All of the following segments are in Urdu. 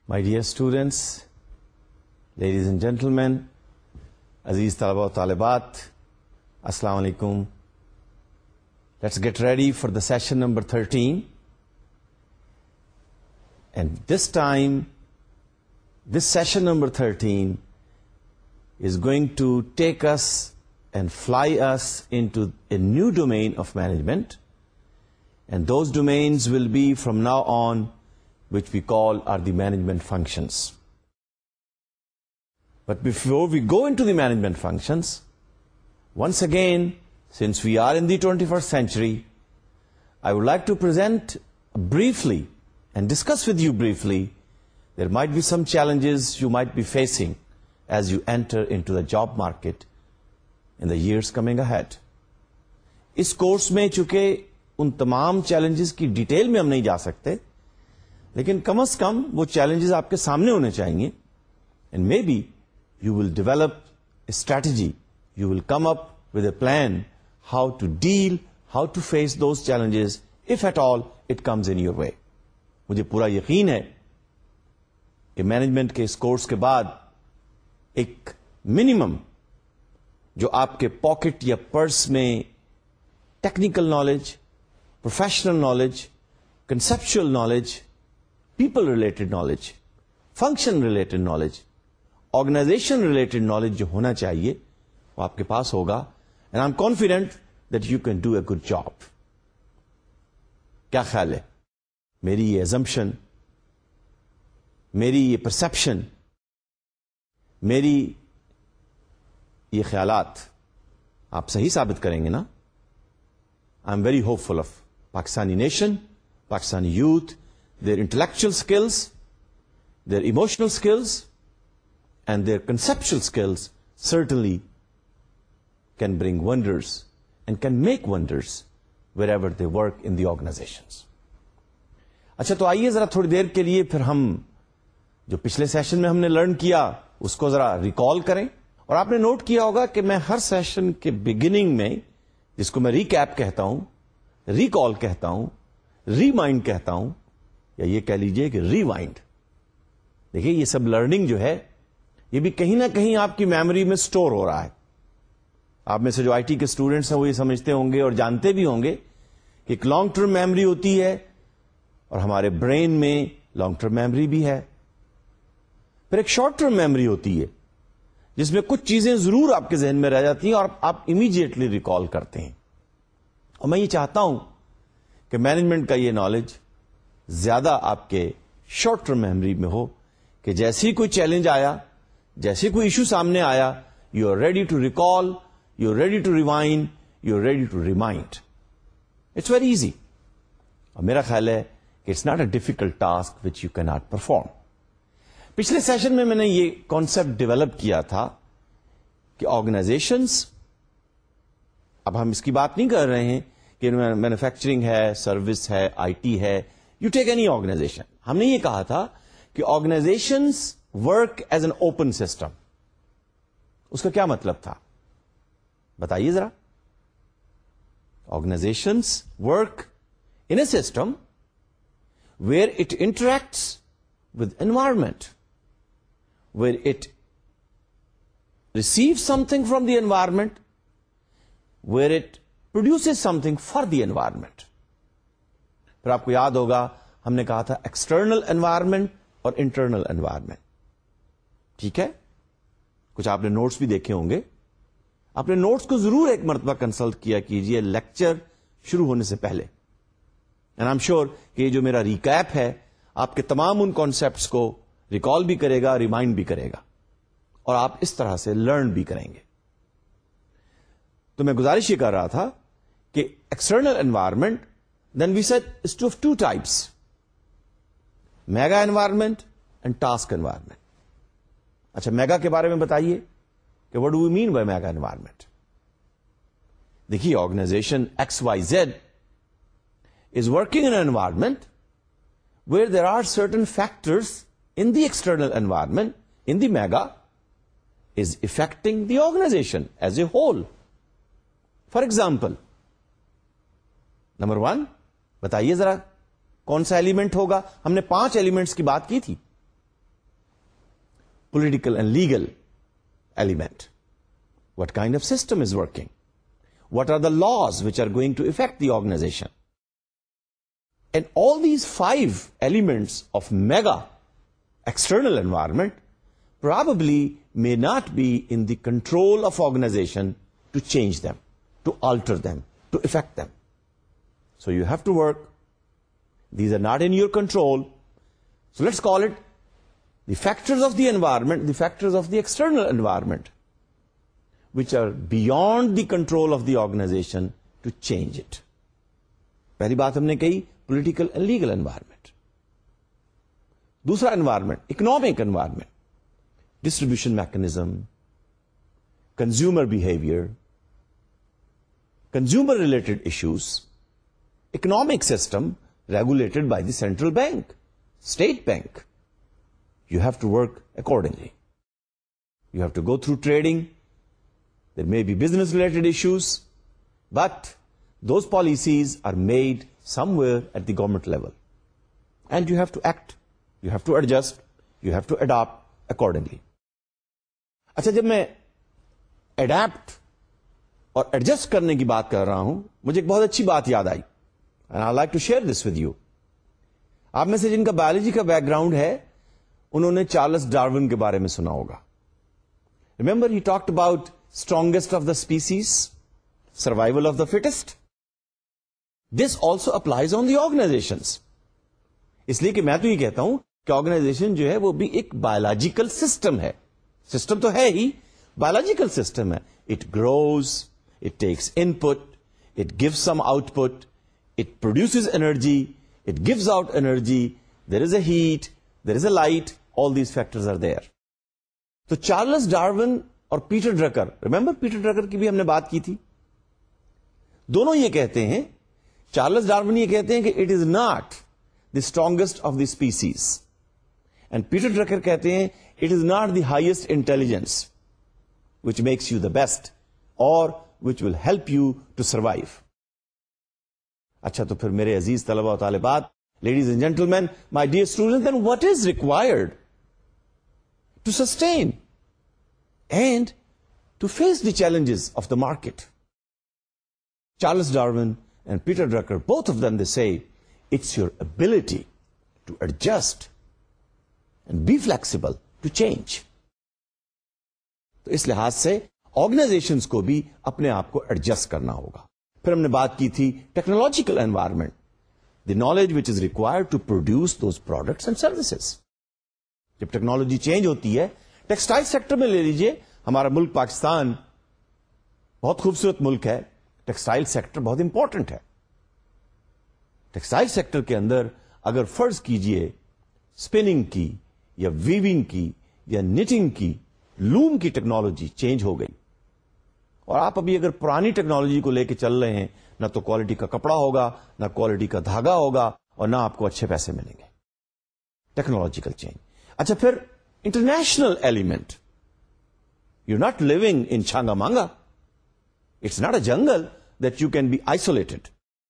My dear students, ladies and gentlemen, Aziz Talaba wa Talibat, Assalamu alaikum. Let's get ready for the session number 13. And this time, this session number 13 is going to take us and fly us into a new domain of management. And those domains will be from now on, which we call are the management functions. But before we go into the management functions, once again, since we are in the 21st century, I would like to present briefly and discuss with you briefly, there might be some challenges you might be facing as you enter into the job market in the years coming ahead. اس کورس میں چونکہ ان تمام چیلنجز کی ڈیٹیل میں ہم نہیں جا سکتے، لیکن کم از کم وہ چیلنجز آپ کے سامنے ہونے چاہیے. And maybe you will develop a strategy, you will come up with a plan how to deal, how to face those challenges if at all it comes in your way. مجھے پورا یقین ہے کہ مینجمنٹ کے اس کورس کے بعد ایک منیمم جو آپ کے پاکٹ یا پرس میں technical knowledge, professional knowledge, conceptual knowledge, people related knowledge, function related knowledge, organisation related knowledge جو ہونا چاہیے وہ آپ کے پاس ہوگا. And I am confident that you can do a good job. کیا خیال ہے؟ میری یہ ایزمپشن، میری یہ پرسپشن، میری یہ خیالات آپ صحیح ثابت کریں گے نا؟ I'm very hopeful of Pakistani nation, Pakistani youth, their intellectual skills, their emotional skills, and their conceptual skills certainly can bring wonders and can make wonders wherever they work in the organizations. اچھا، تو آئیے ذرا تھوڑی دیر کے لیے پھر ہم جو پچھلے سیشن میں ہم نے لرن کیا اس کو ذرا ریکال کریں. اور آپ نے نوٹ کیا ہوگا کہ میں ہر سیشن کے بگننگ میں، جس کو میں ریکیپ کہتا ہوں، ریکال کہتا ہوں، ریمائنڈ کہتا ہوں، یا یہ کہہ لیجئے کہ ریوائنڈ. دیکھیے یہ سب لرننگ جو ہے یہ بھی کہیں نہ کہیں آپ کی میموری میں سٹور ہو رہا ہے. آپ میں سے جو آئی ٹی کے اسٹوڈنٹس ہیں وہ یہ سمجھتے ہوں گے اور جانتے بھی ہوں گے کہ ایک لانگ ٹرم میموری ہوتی ہے اور ہمارے برین میں لانگ ٹرم میموری بھی ہے. پھر ایک شارٹ ٹرم میموری ہوتی ہے جس میں کچھ چیزیں ضرور آپ کے ذہن میں رہ جاتی ہیں اور آپ امیڈیٹلی ریکال کرتے ہیں. اور میں یہ چاہتا ہوں کہ مینجمنٹ کا یہ نالج زیادہ آپ کے شارٹ ٹرم میموری میں ہو کہ جیسی کوئی چیلنج آیا، جیسی کوئی ایشو سامنے آیا، you are ready to recall, you are ready to rewind, you are ready to remind. It's very easy. اور میرا خیال ہے کہ it's not a difficult task which you can not perform. پچھلے سیشن میں نے یہ کانسیپٹ ڈیولپ کیا تھا کہ آرگنائزیشنس، اب ہم اس کی بات نہیں کر رہے ہیں کہ مینوفیکچرنگ ہے، سروس ہے، آئی ٹی ہے، یو ٹیک اینی آرگنائزیشن. ہم نے یہ کہا تھا کہ organisations work as an open system. اس کا کیا مطلب تھا بتائیے ذرا. Organisations work in a system where it interacts with environment, where it receives something from the environment, where it produces something for the environment. پھر آپ کو یاد ہوگا ہم نے کہا تھا ایکسٹرنل انوائرمنٹ اور انٹرنل انوائرمنٹ. ٹھیک ہے، کچھ آپ نے نوٹس بھی دیکھے ہوں گے. آپ نے نوٹس کو ضرور ایک مرتبہ کنسلٹ کیا کیجئے لیکچر شروع ہونے سے پہلے. اینڈ آئی ایم شیور کہ یہ جو میرا ریکیپ ہے آپ کے تمام ان کانسیپٹس کو ریکال بھی کرے گا، ریمائنڈ بھی کرے گا، اور آپ اس طرح سے لرن بھی کریں گے. تو میں گزارش یہ کر رہا تھا کہ external environment then we said it's of two types: mega environment and task environment. اچھا، میگا کے بارے میں بتائیے کہ what do we mean by mega environment. دیکھیے organisation XYZ is working in an environment where there are certain factors in the external environment, in the mega, is affecting the organization as a whole. For example, number 1, بتائیے ذرا کون سا ایلیمنٹ ہوگا. ہم نے 5 ایلیمنٹس کی بات کی تھی. political and legal element. What kind of system is working? What are the laws which are going to affect the organization? And all these 5 elements of mega external environment probably may not be in the control of organization to change them, to alter them, to affect them. So you have to work. These are not in your control. So let's call it the factors of the environment, the factors of the external environment, which are beyond the control of the organization to change it. پہلی بات ہم نے کہی پولیٹیکل اینڈ لیگل انوائرمنٹ. دوسرا environment economic environment, distribution mechanism, consumer behaviour, consumer related issues, economic system regulated by the central bank, state bank. You have to work accordingly. You have to go through trading. There may be business related issues, but those policies are made somewhere at the government level. And you have to act, you have to adjust, you have to adapt accordingly. اچھا, جب میں adapt اور adjust کرنے کی بات کر رہا ہوں, مجھے ایک بہت اچھی بات یاد آئی. And I'd like to share this with you. آپ میں سے جن کا بایولوجی کا بیک گراؤنڈ ہے انہوں نے چارلس ڈارون کے بارے میں سنا ہوگا. Remember he talked about strongest of the species, survival of the fittest. This also applies on the organizations. اس لیے کہ میں تو یہ کہتا ہوں کہ آرگنائزیشن جو ہے وہ بھی ایک بایولوجیکل سسٹم ہے. سسٹم تو ہے ہی, بایولوجیکل سسٹم ہے. It grows, it takes input, it gives some output, it produces energy, it gives out energy, there is a heat, there is a light, all these factors are there. تو چارلس ڈارون اور Peter Drucker, remember Peter Drucker کی بھی ہم نے بات کی تھی, دونوں یہ کہتے ہیں, چارلس ڈارون یہ کہتے ہیں کہ it is not the strongest of the species, and Peter Drucker کہتے ہیں it is not the highest intelligence which makes you the best or which will help you to survive. اچھا, تو پھر میرے عزیز طلبہ و طالبات, ladies and gentlemen, my dear student, then what is required to sustain and to face the challenges of the market? Charles Darwin and Peter Drucker, both of them, they say it's your ability to adjust and be flexible to change. تو اس لحاظ سے آرگنائزیشنز کو بھی اپنے آپ کو ایڈجسٹ کرنا ہوگا. پھر ہم نے بات کی تھی technological environment, the knowledge which is required to produce those products and services. جب ٹیکنالوجی چینج ہوتی ہے, ٹیکسٹائل سیکٹر میں لے لیجئے, ہمارا ملک پاکستان بہت خوبصورت ملک ہے, ٹیکسٹائل سیکٹر بہت امپورٹنٹ ہے. ٹیکسٹائل سیکٹر کے اندر اگر فرض کیجئے اسپننگ کی یا ویونگ کی یا نیٹنگ کی, لوم کی ٹیکنالوجی چینج ہو گئی, اور آپ ابھی اگر پرانی ٹیکنالوجی کو لے کے چل رہے ہیں, نہ تو کوالٹی کا کپڑا ہوگا, نہ کوالٹی کا دھاگا ہوگا, اور نہ آپ کو اچھے پیسے ملیں گے. Technological change. اچھا, پھر international element. You not living in Changa Manga, it's not a jungle that you can be isolated.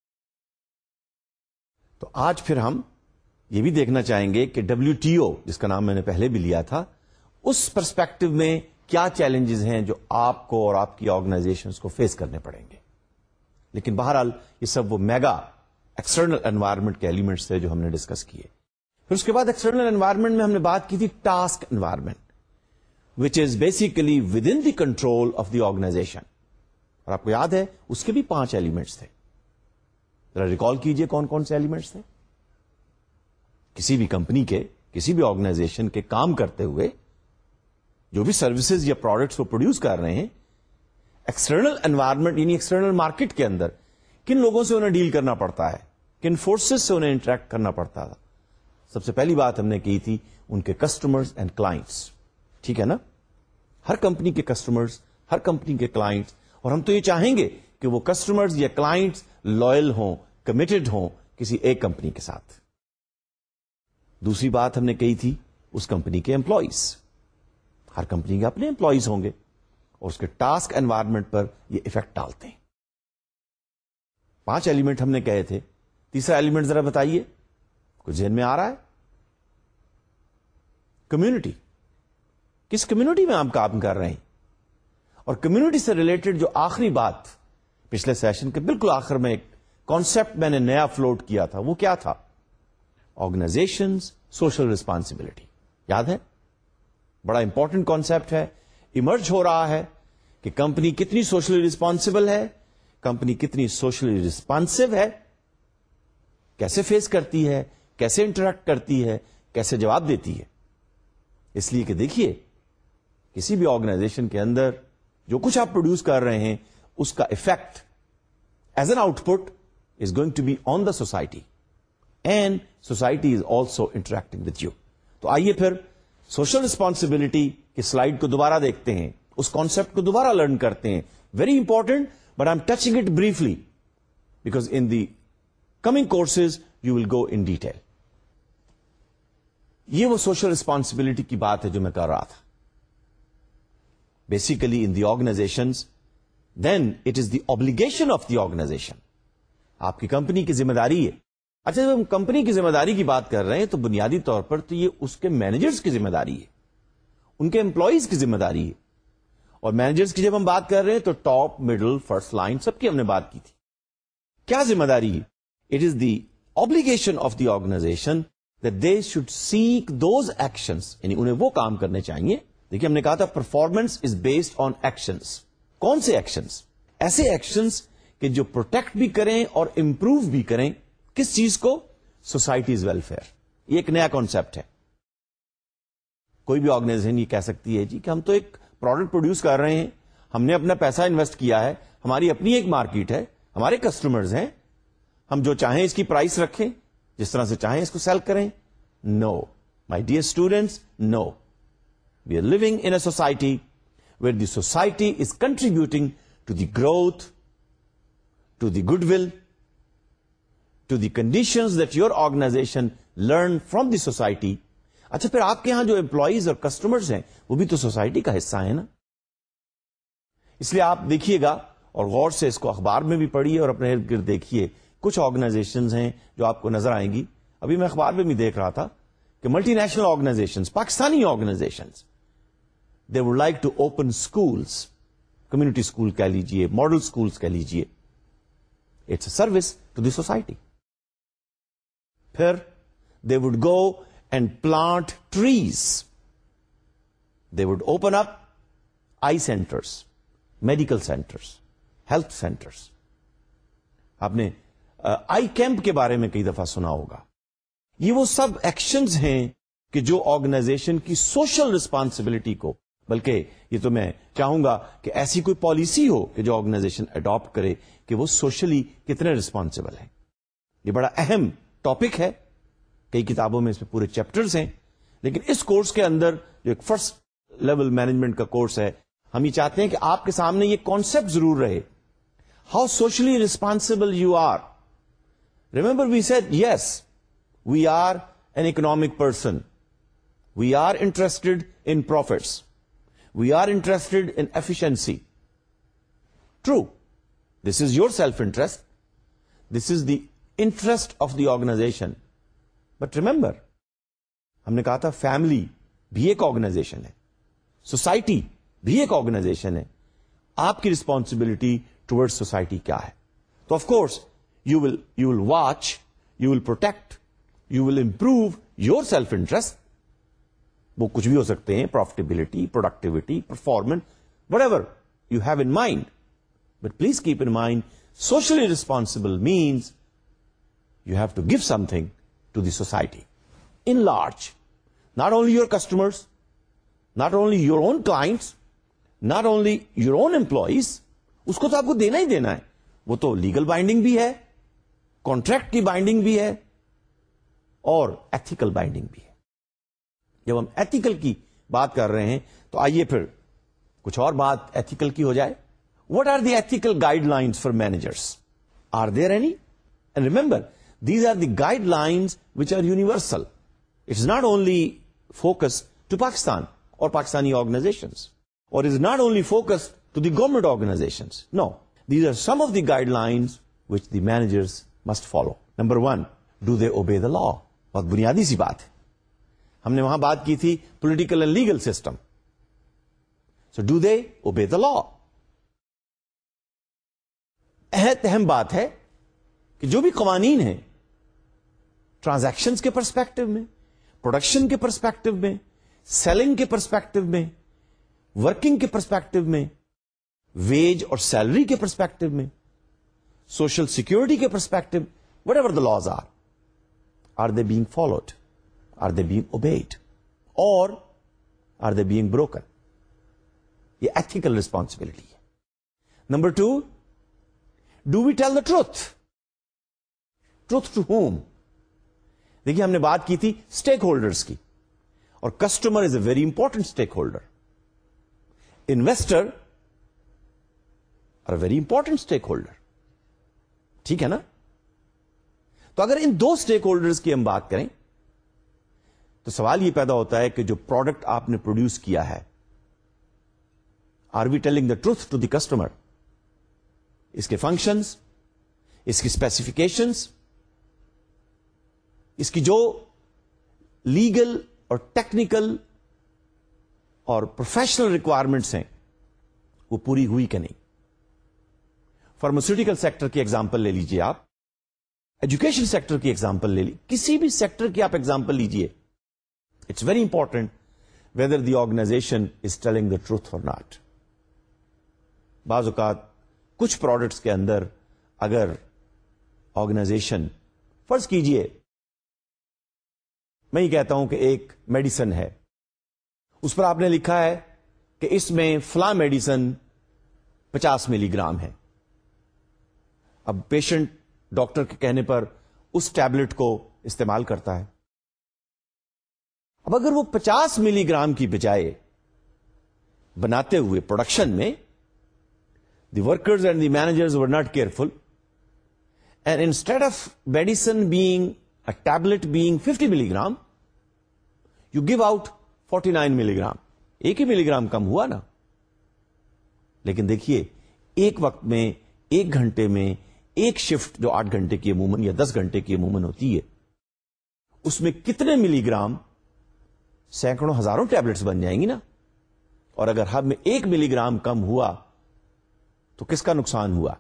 تو آج پھر ہم یہ بھی دیکھنا چاہیں گے کہ WTO, جس کا نام میں نے پہلے بھی لیا تھا, اس پرسپیکٹو میں کیا چیلنجز ہیں جو آپ کو اور آپ کی آرگنائزیشنز کو فیس کرنے پڑیں گے. لیکن بہرحال یہ سب وہ میگا ایکسٹرنل انوائرمنٹ کے ایلیمنٹس تھے جو ہم نے ڈسکس کیے. پھر اس کے بعد ایکسٹرنل انوائرمنٹ میں ہم نے بات کی تھی task environment, which is basically within the control of the organisation. اور آپ کو یاد ہے اس کے بھی 5 ایلیمنٹس تھے. ذرا ریکال کیجئے کون کون سے ایلیمنٹس تھے. کسی بھی کمپنی کے, کسی بھی آرگنائزیشن کے کام کرتے ہوئے جو بھی سروسز یا پروڈکٹس وہ پروڈیوس کر رہے ہیں, ایکسٹرنل انوائرمنٹ یعنی ایکسٹرنل مارکیٹ کے اندر کن لوگوں سے انہیں ڈیل کرنا پڑتا ہے, کن فورسز سے انہیں انٹریکٹ کرنا پڑتا تھا. سب سے پہلی بات ہم نے کی تھی ان کے کسٹمرز اینڈ کلائنٹس. ٹھیک ہے نا, ہر کمپنی کے کسٹمرز, ہر کمپنی کے کلائنٹس, اور ہم تو یہ چاہیں گے کہ وہ کسٹمرز یا کلائنٹس لوئل ہوں, کمیٹڈ ہوں کسی ایک کمپنی کے ساتھ. دوسری بات ہم نے کہی تھی اس کمپنی کے امپلائیز. ہر کمپنی کے اپنے امپلائیز ہوں گے اور اس کے ٹاسک انوائرمنٹ پر یہ افیکٹ ڈالتے ہیں. 5 ایلیمنٹ ہم نے کہے تھے. تیسرا ایلیمنٹ ذرا بتائیے, کچھ ذہن میں آ رہا ہے؟ کمیونٹی. کس کمیونٹی میں آپ کام کر رہے ہیں. اور کمیونٹی سے ریلیٹڈ جو آخری بات پچھلے سیشن کے بالکل آخر میں ایک کانسیپٹ میں نے نیا فلوٹ کیا تھا, وہ کیا تھا؟ Organisations social responsibility. یاد ہے؟ بڑا امپورٹنٹ کانسیپٹ ہے, ایمرج ہو رہا ہے کہ کمپنی کتنی سوشلی ریسپانسبل ہے, کمپنی کتنی سوشلی ریسپانسو ہے, کیسے فیس کرتی ہے, کیسے انٹریکٹ کرتی ہے, کیسے جواب دیتی ہے. اس لیے کہ دیکھیے, کسی بھی آرگنائزیشن کے اندر جو کچھ آپ پروڈیوس کر رہے ہیں اس کا effect as an output is going to be on the society, and society is also interacting with you. تو آئیے پھر سوشل ریسپانسبلٹی کی سلائیڈ کو دوبارہ دیکھتے ہیں, اس کانسیپٹ کو دوبارہ لرن کرتے ہیں. Very important, but I am touching it briefly because in the coming courses you will go in detail. یہ وہ سوشل ریسپانسبلٹی کی بات ہے جو میں کر رہا تھا. Basically in the organisations, then it is the obligation of the organisation. آپ کی کمپنی کی ذمہ داری ہے. اچھا, جب ہم کمپنی کی ذمہ داری کی بات کر رہے ہیں تو بنیادی طور پر تو یہ اس کے مینیجرز کی ذمہ داری ہے, ان کے امپلائیز کی ذمہ داری ہے. اور مینیجرز کی جب ہم بات کر رہے ہیں تو ٹاپ, مڈل, فرسٹ لائن سب کی ہم نے بات کی تھی. کیا ذمہ داری ہے؟ It is the obligation of the organisation that they should seek those actions, یعنی انہیں وہ کام کرنے چاہیے. دیکھیے, ہم نے کہا تھا performance is based on actions. کون سے ایکشنز؟ ایسے ایکشنز کہ جو پروٹیکٹ بھی کریں اور امپروو بھی کریں. کس چیز کو؟ Societies welfare. یہ ایک نیا کانسیپٹ ہے. کوئی بھی آرگنائزیشن یہ کہہ سکتی ہے جی کہ ہم تو ایک پروڈکٹ پروڈیوس کر رہے ہیں, ہم نے اپنا پیسہ انویسٹ کیا ہے, ہماری اپنی ایک مارکیٹ ہے, ہمارے کسٹمرز ہیں, ہم جو چاہیں اس کی پرائس رکھیں, جس طرح سے چاہیں اس کو سیل کریں. No my dear students, no. We are living in a society where the society is contributing to the growth, to the goodwill, to the conditions that your organization learn from the society. اچھا, پھر آپ کے ہاں جو امپلائیز اور کسٹمرز ہیں وہ بھی تو سوسائٹی کا حصہ ہے نا. اس لیے آپ دیکھیے گا اور غور سے اس کو اخبار میں بھی پڑھیے اور اپنے ارد گرد دیکھیے. کچھ آرگنائزیشنز ہیں جو آپ کو نظر آئیں گی. ابھی میں اخبار میں بھی دیکھ رہا تھا کہ multinational organisations, Pakistani organisations, they would like to open schools, community school کہہ لیجئے, model schools کہہ لیجئے. It's a service to the society. پھر they would go and plant trees. They would open up eye centers, medical centers, health centers. آپ نے آئی کیمپ کے بارے میں کئی دفعہ سنا ہوگا. یہ وہ سب ایکشنز ہیں کہ جو آرگنائزیشن کی سوشل ریسپانسبلٹی کو, بلکہ یہ تو میں چاہوں گا کہ ایسی کوئی پالیسی ہو کہ جو آرگنائزیشن اڈاپٹ کرے کہ وہ سوشلی کتنے ریسپانسبل ہیں. یہ بڑا اہم ٹاپک ہے. کئی کتابوں میں اس میں پورے چیپٹرز ہیں, لیکن اس کورس کے اندر جو ایک فرسٹ لیول مینجمنٹ کا کورس ہے, ہم یہ چاہتے ہیں کہ آپ کے سامنے یہ کانسیپٹ ضرور رہے. How socially responsible you are. Remember we said yes, we are an economic person, we are interested in profits, we are interested in efficiency. True. This is your self-interest. This is the interest of the organization. But remember, ہم نے کہا تھا فیملی بھی ایک آرگنائزیشن ہے, سوسائٹی بھی ایک آرگنائزیشن ہے. آپ کی رسپانسبلٹی ٹورڈ سوسائٹی کیا ہے؟ تو of course you will watch, you will protect, you will improve your self-interest. وہ کچھ بھی ہو سکتے ہیں, profitability, productivity, performance, whatever you have in mind. But please keep in mind, socially responsible means you have to give something to the society in large. Not only your customers, not only your own clients, not only your own employees. اس کو تو آپ کو دینا ہی دینا ہے. وہ تو لیگل بائنڈنگ بھی ہے, کانٹریکٹ کی بائنڈنگ بھی ہے, اور ایتھیکل بائنڈنگ بھی ہے. جب ہم ایتھیکل کی بات کر رہے ہیں تو آئیے پھر کچھ اور بات ایتھیکل کی ہو جائے. What are the ethical guidelines for managers? Are there any? And remember, these are the guidelines which are universal. It's not only focused to Pakistan or Pakistani organizations, or is not only focused to the government organizations. No, these are some of the guidelines which the managers must follow. Number one, do they obey the law? بہت بنیادی سی بات ہے. ہم نے وہاں بات کی تھی political and legal system. So do they obey the law? اہم بات ہے کہ جو بھی قوانین ہیں ٹرانزیکشنز کے پرسپیکٹو میں، پروڈکشن کے پرسپیکٹو میں، سیلنگ کے پرسپیکٹو میں، ورکنگ کے پرسپیکٹو میں، ویج اور سیلری کے پرسپیکٹو میں، سوشل سیکورٹی کے perspective, whatever the laws are they being followed? Are they being obeyed? اور آر دے بینگ بروکن؟ یہ ایتھیکل ریسپانسبلٹی ہے. Number 2, do we tell the truth? Truth to whom? دیکھیے ہم نے بات کی تھی اسٹیک ہولڈرز کی، اور customer is a very important stakeholder. Investor are a very important stakeholder. ٹھیک ہے نا؟ تو اگر ان دو اسٹیک ہولڈرز کی ہم بات کریں تو سوال یہ پیدا ہوتا ہے کہ جو پروڈکٹ آپ نے پروڈیوس کیا ہے، are we telling the truth to the customer? اس کے فنکشنز، اس کی اسپیسیفکیشنز، اس کی جو لیگل اور ٹیکنیکل اور پروفیشنل ریکوائرمنٹس ہیں وہ پوری ہوئی کہ نہیں؟ فارماسیوٹیکل سیکٹر کی ایگزامپل لے لیجیے، آپ ایجوکیشن سیکٹر کی ایگزامپل لے لیجیے، کسی بھی سیکٹر کی آپ ایگزامپل لیجیے. It's very important whether the organization is telling the truth or not. بعض اوقات کچھ پروڈکٹس کے اندر اگر آرگنائزیشن، فرض کیجئے میں یہ کہتا ہوں کہ ایک میڈیسن ہے، اس پر آپ نے لکھا ہے کہ اس میں فلاں میڈیسن 50 ملی گرام ہے. اب پیشنٹ ڈاکٹر کے کہنے پر اس ٹیبلٹ کو استعمال کرتا ہے. اب اگر وہ 50 ملی گرام کی بجائے بناتے ہوئے پروڈکشن میں the workers and the managers were not careful, and instead of medicine being a tablet being 50 milligram, you give out 49 milligram. 1 ملی گرام کم ہوا نا. لیکن دیکھیے ایک وقت میں، ایک گھنٹے میں، ایک شفٹ جو 8 گھنٹے کی عموماً یا 10 گھنٹے کی عموماً ہوتی ہے، اس میں کتنے ملی گرام؟ سینکڑوں ہزاروں ٹیبلٹس بن جائیں گی نا. اور اگر ہم میں 1 ملی گرام کم ہوا تو کس کا نقصان ہوا؟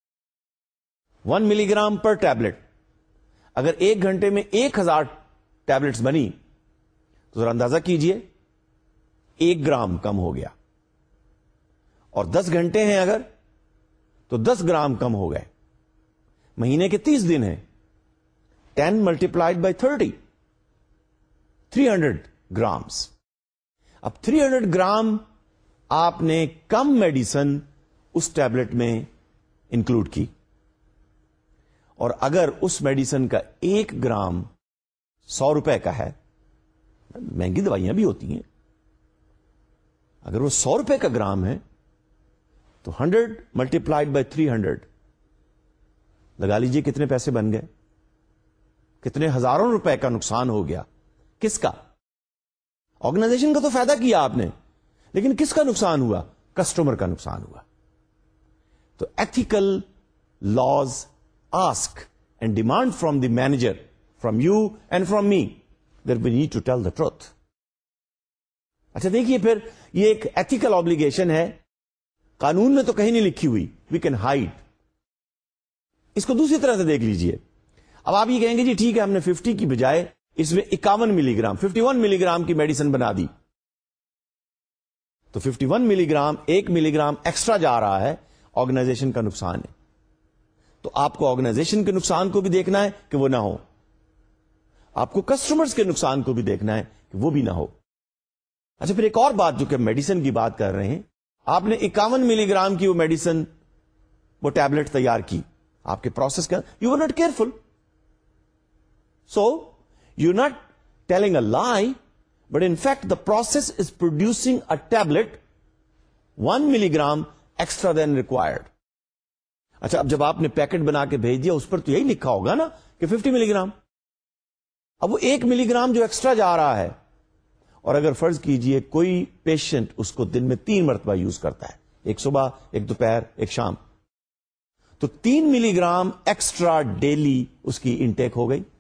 1 ملی گرام پر ٹیبلٹ. اگر 1 گھنٹے میں 1000 ٹیبلٹس بنی تو ذرا اندازہ کیجئے 1 گرام کم ہو گیا. اور 10 گھنٹے ہیں اگر تو 10 گرام کم ہو گئے. مہینے کے 30 دن ہیں، 10 ملٹیپلائڈ بائی 30، 300 گرامز. اب 300 گرام آپ نے کم میڈیسن اس ٹیبلٹ میں انکلوڈ کی، اور اگر اس میڈیسن کا 1 گرام 100 روپے کا ہے، مہنگی دوائیاں بھی ہوتی ہیں، اگر وہ 100 روپے کا گرام ہے تو 100 ملٹیپلائڈ بائی 300 لگا لیجئے کتنے پیسے بن گئے، کتنے ہزاروں روپے کا نقصان ہو گیا. کس کا؟ آرگنائزیشن کا تو فائدہ کیا آپ نے، لیکن کس کا نقصان ہوا؟ کسٹمر کا نقصان ہوا. تو ethical laws ask and demand from the manager, from you and from me, that we need to tell the truth. اچھا دیکھیے پھر یہ ایک ایتھیکل آبلیگیشن ہے، قانون میں تو کہیں نہیں لکھی ہوئی، وی کین ہائڈ. اس کو دوسری طرح سے دیکھ لیجئے. اب آپ یہ کہیں گے جی ٹھیک ہے، ہم نے 50 کی بجائے اس میں 51 ملی گرام، 51 ملی گرام کی میڈیسن بنا دی، تو 51 ملی گرام 1 ملی گرام ایکسٹرا جا رہا ہے، آرگنائزیشن کا نقصان ہے. تو آپ کو آرگنائزیشن کے نقصان کو بھی دیکھنا ہے کہ وہ نہ ہو، آپ کو کسٹمرز کے نقصان کو بھی دیکھنا ہے کہ وہ بھی نہ ہو. اچھا پھر ایک اور بات جو کہ میڈیسن کی بات کر رہے ہیں، آپ نے 51 ملی گرام کی وہ میڈیسن، وہ ٹیبلٹ تیار کی، آپ کے پروسیس کا you are not careful. So you not telling a lie, but in fact the process is producing a tablet 1 ملی گرام ایکسٹرا دین ریکوائرڈ. اچھا اب جب آپ نے پیکٹ بنا کے بھیج دیا اس پر تو یہی لکھا ہوگا نا کہ 50 ملی گرام. اب وہ 1 ملی گرام جو ایکسٹرا جا رہا ہے، اور اگر فرض کیجئے کوئی پیشنٹ اس کو دن میں 3 مرتبہ یوز کرتا ہے، ایک صبح، ایک دوپہر، ایک شام، تو 3 ملی گرام ایکسٹرا ڈیلی اس کی انٹیک ہو گئی.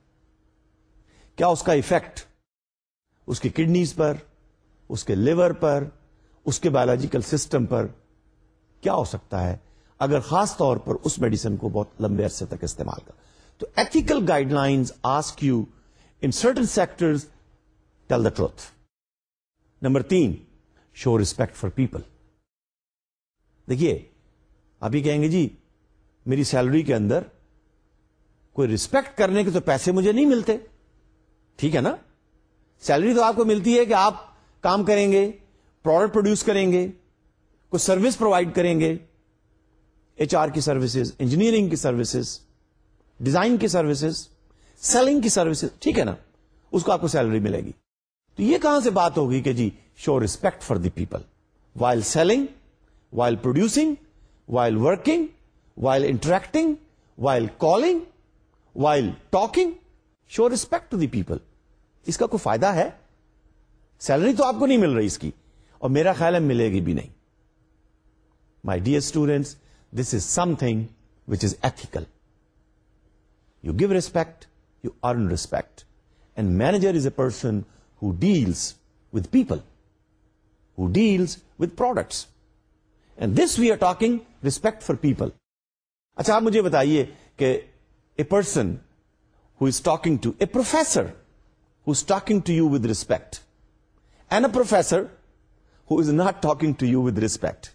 کیا اس کا ایفیکٹ اس کی کڈنیز پر، اس کے لیور پر، اس کے بایولوجیکل سسٹم پر کیا ہو سکتا ہے اگر خاص طور پر اس میڈیسن کو بہت لمبے عرصے تک استعمال کر. تو ethical guidelines ask you in certain sectors tell the truth. Number 3, show respect for people. دیکھیے آپ یہ کہیں گے جی میری سیلری کے اندر کوئی ریسپیکٹ کرنے کے تو پیسے مجھے نہیں ملتے. ٹھیک ہے نا, سیلری تو آپ کو ملتی ہے کہ آپ کام کریں گے, پروڈکٹ پروڈیوس کریں گے, کوئی سروس پرووائڈ کریں گے, ایچ آر کی سروسز, انجینئرنگ کی سروسز, ڈیزائن کی سروسز, سیلنگ کی سروسز. ٹھیک ہے نا, اس کو آپ کو سیلری ملے گی. تو یہ کہاں سے بات ہوگی کہ جی show respect for the people while selling, while producing, while working, while interacting, while calling, while talking, show respect to the people. اس کا کوئی فائدہ ہے؟ سیلری تو آپ کو نہیں مل رہی اس کی, اور میرا خیال ہے ملے گی بھی نہیں. My dear students, this is something which is ethical. You give respect, you earn respect. And manager is a person who deals with people, who deals with products. And this we are talking respect for people. اچھا آپ مجھے بتائیے کہ a person who is talking to a professor who is talking to you with respect and a professor who is not talking to you with respect,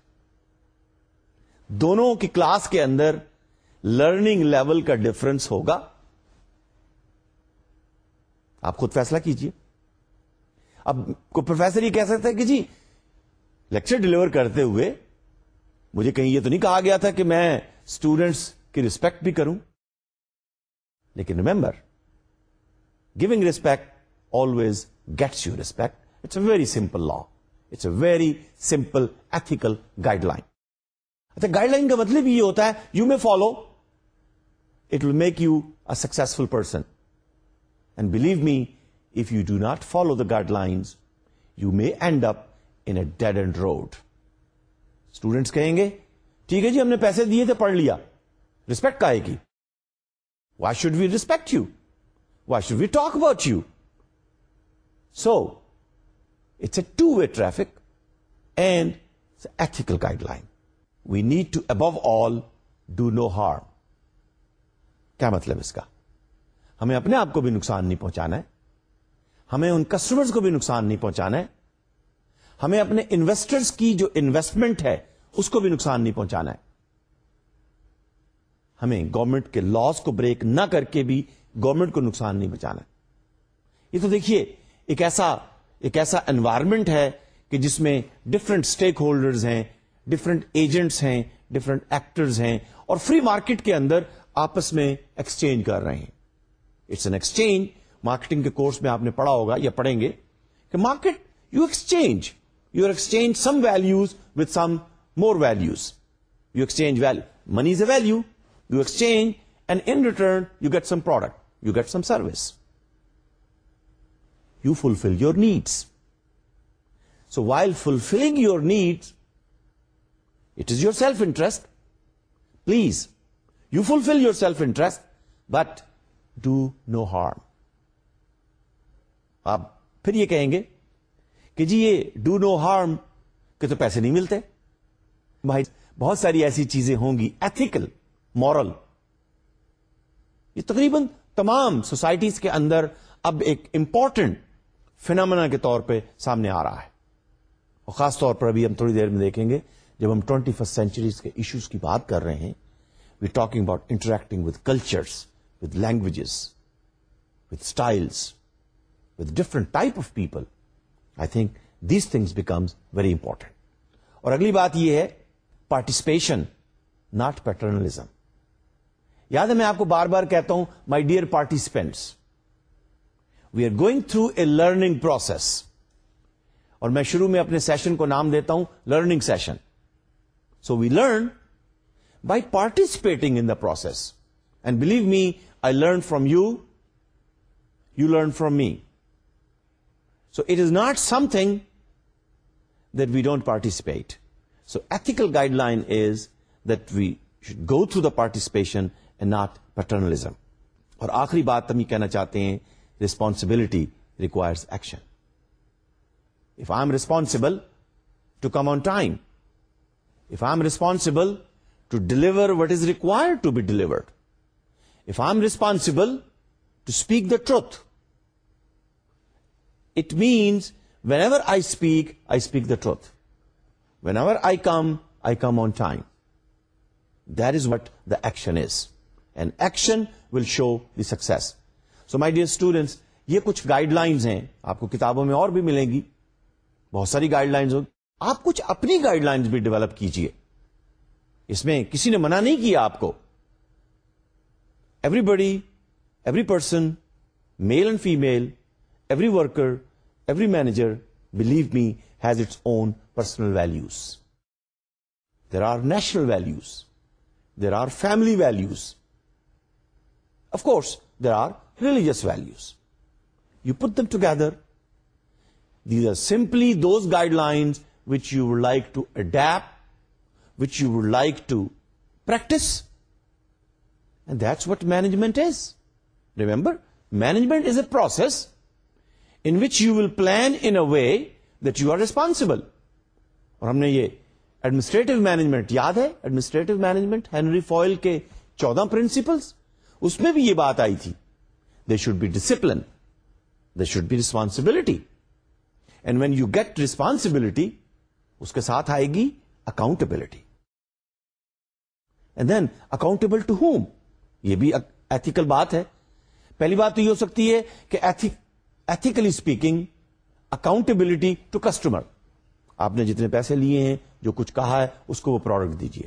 دونوں کی کلاس کے اندر لرننگ لیول کا ڈفرنس ہوگا؟ آپ خود فیصلہ کیجئے. اب کوئی پروفیسر یہ کہہ سکتا ہے کہ جی لیکچر ڈلیور کرتے ہوئے مجھے کہیں یہ تو نہیں کہا گیا تھا کہ میں اسٹوڈنٹس کی ریسپیکٹ بھی کروں. لیکن remember, giving respect always gets you respect. It's a very simple law, it's a very simple ethical guideline. اچھا, گائیڈ لائن کا مطلب یہ ہوتا ہے you may follow, it will make you a successful person. And believe me, if you do not follow the guidelines you may end up in a dead end road. Students کہیں گے ٹھیک ہے جی ہم نے پیسے دیے تھے, پڑھ لیا, ریسپیکٹ کائے کی؟ Why should we respect you? Why should we talk about you? So it's a two way traffic and it's a ethical guideline. We need to above all do no harm. کیا مطلب اس کا؟ ہمیں اپنے آپ کو بھی نقصان نہیں پہنچانا ہے, ہمیں ان کسٹمرز کو بھی نقصان نہیں پہنچانا ہے, ہمیں اپنے انویسٹرز کی جو انویسٹمنٹ ہے اس کو بھی نقصان نہیں پہنچانا ہے. ہمیں گورنمنٹ کے لاز کو بریک نہ کر کے بھی گورنمنٹ کو نقصان نہیں پہنچانا ہے. یہ تو دیکھیے ایک ایسا انوائرمنٹ ہے کہ جس میں ڈفرنٹ اسٹیک ہولڈرز ہیں, ڈفرنٹ ایجنٹس ہیں, ڈفرنٹ ایکٹرز ہیں, اور فری مارکیٹ کے اندر آپس میں ایکسچینج کر رہے ہیں. It's an exchange. مارکیٹنگ کے کورس میں آپ نے پڑھا ہوگا یا پڑھیں گے کہ market you exchange some values with some more values. You exchange value, money is a value, you exchange and in return you get some product, you get some service, you fulfil your needs. So while fulfilling your needs, it is your self-interest. Please, you fulfill your self-interest, but do no harm. آپ پھر یہ کہیں گے کہ جی یہ do no harm کہ تو پیسے نہیں ملتے. بھائی بہت ساری ایسی چیزیں ہوں گی ایتھیکل, مورل, یہ تقریباً تمام سوسائٹیز کے اندر اب ایک امپورٹنٹ فینامنا کے طور پہ سامنے آ رہا ہے. اور خاص طور پر ابھی ہم تھوڑی دیر میں دیکھیں گے جب ہم 21st سینچریز کے ایشوز کی بات کر رہے ہیں. We talking about interacting with cultures, with languages, with styles, with different type of people. I think these things becomes very important. اور اگلی بات یہ ہے پارٹیسپیشن, ناٹ پیٹرنلزم. یاد ہے میں آپ کو بار بار کہتا ہوں my dear participants, we are going through a learning process. اور میں شروع میں اپنے سیشن کو نام دیتا ہوں learning session. So we learn by participating in the process. And believe me, I learn from you, you learn from me. So it is not something that we don't participate. So ethical guideline is that we should go through the participation and not paternalism. اور آخری بات ہم یہ کہنا چاہتے ہیں, responsibility requires action. If I'm responsible to come on time. If I'm responsible to deliver what is required to be delivered, if I'm responsible to speak the truth, it means whenever I speak the truth. Whenever I come on time. That is what the action is. And action will show the success. So my dear students, یہ کچھ گائیڈ لائنز ہیں, آپ کو کتابوں میں اور بھی ملیں گی, بہت ساری گائیڈ لائنز ہوگی. آپ کچھ اپنی گائیڈ لائنز بھی ڈیولپ کیجئے, اس میں کسی نے منع نہیں کیا آپ کو. Everybody, every person, male and female, every worker, every manager, believe me, has its own personal values. There are national values. There are family values. Of course, there are religious values. You put them together. These are simply those guidelines which you would like to adapt, which you would like to practice. And that's what management is. Remember, management is a process in which you will plan in a way that you are responsible. اور ہم نے یہ ایڈمنسٹریٹو مینجمنٹ یاد ہے, ایڈمنسٹریٹو مینجمنٹ, ہینری فوئل کے 14 پرنسپلس, اس میں بھی یہ بات آئی تھی. There should be discipline. There should be responsibility. And when you get responsibility, اس کے ساتھ آئے گی accountability. And then accountable to whom? یہ بھی ethical بات ہے. پہلی بات تو یہ ہو سکتی ہے کہ ethically speaking, accountability to customer. آپ نے جتنے پیسے لیے ہیں, جو کچھ کہا ہے, اس کو وہ پروڈکٹ دیجیے.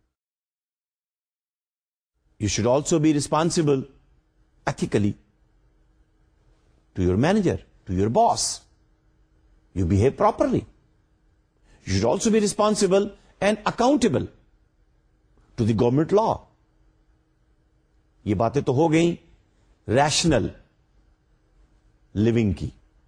You should also be responsible ethically to your manager, to your boss. You behave properly. You should also be responsible and accountable to the government law. یہ باتیں تو ہو گئیں ریشنل living کی,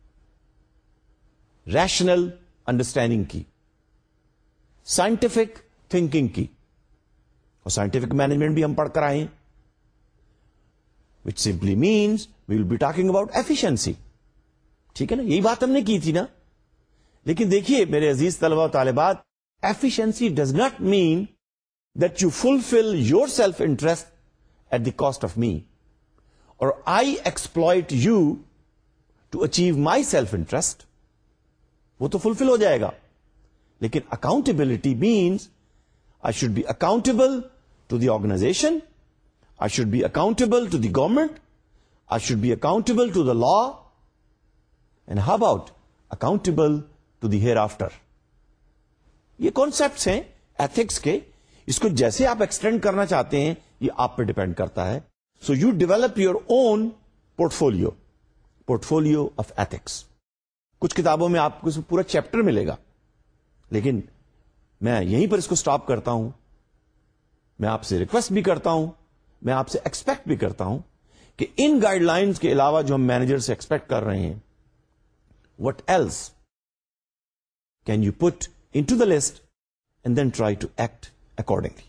ریشنل انڈرسٹینڈنگ کی, سائنٹیفک تھنکنگ کی, اور سائنٹیفک مینجمنٹ بھی ہم پڑھ کر آئے ہیں, which simply means we will be talking about efficiency. ٹھیک ہے نا, یہی بات ہم نے کی تھی نا. لیکن دیکھیے میرے عزیز طلبہ و طالبات, efficiency does not mean that you fulfill your self-interest at the cost of me, or I exploit you to achieve my self-interest. وہ تو fulfill ہو جائے گا. لیکن accountability means I should be accountable to the organization, I should be accountable to the government, I should be accountable to the law, and how about accountable to the hereafter. یہ کانسیپٹس ہیں ایتھکس کے, اس کو جیسے آپ ایکسٹینڈ کرنا چاہتے ہیں یہ آپ پہ ڈیپینڈ کرتا ہے. So you develop your own portfolio of ethics. کچھ کتابوں میں آپ کو پورا چیپٹر ملے گا, لیکن میں یہیں پر اس کو سٹاپ کرتا ہوں. میں آپ سے ریکویسٹ بھی کرتا ہوں, میں آپ سے ایکسپیکٹ بھی کرتا ہوں کہ ان گائیڈ لائنز کے علاوہ جو ہم مینیجر سے ایکسپیکٹ کر رہے ہیں, what else can you put into the list and then try to act accordingly.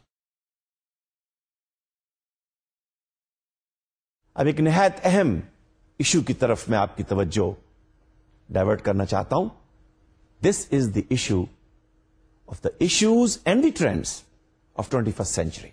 اب ایک نہایت اہم ایشو کی طرف میں آپ کی توجہ ڈائیورٹ کرنا چاہتا ہوں. This is the issue of the issues and the trends of 21st century.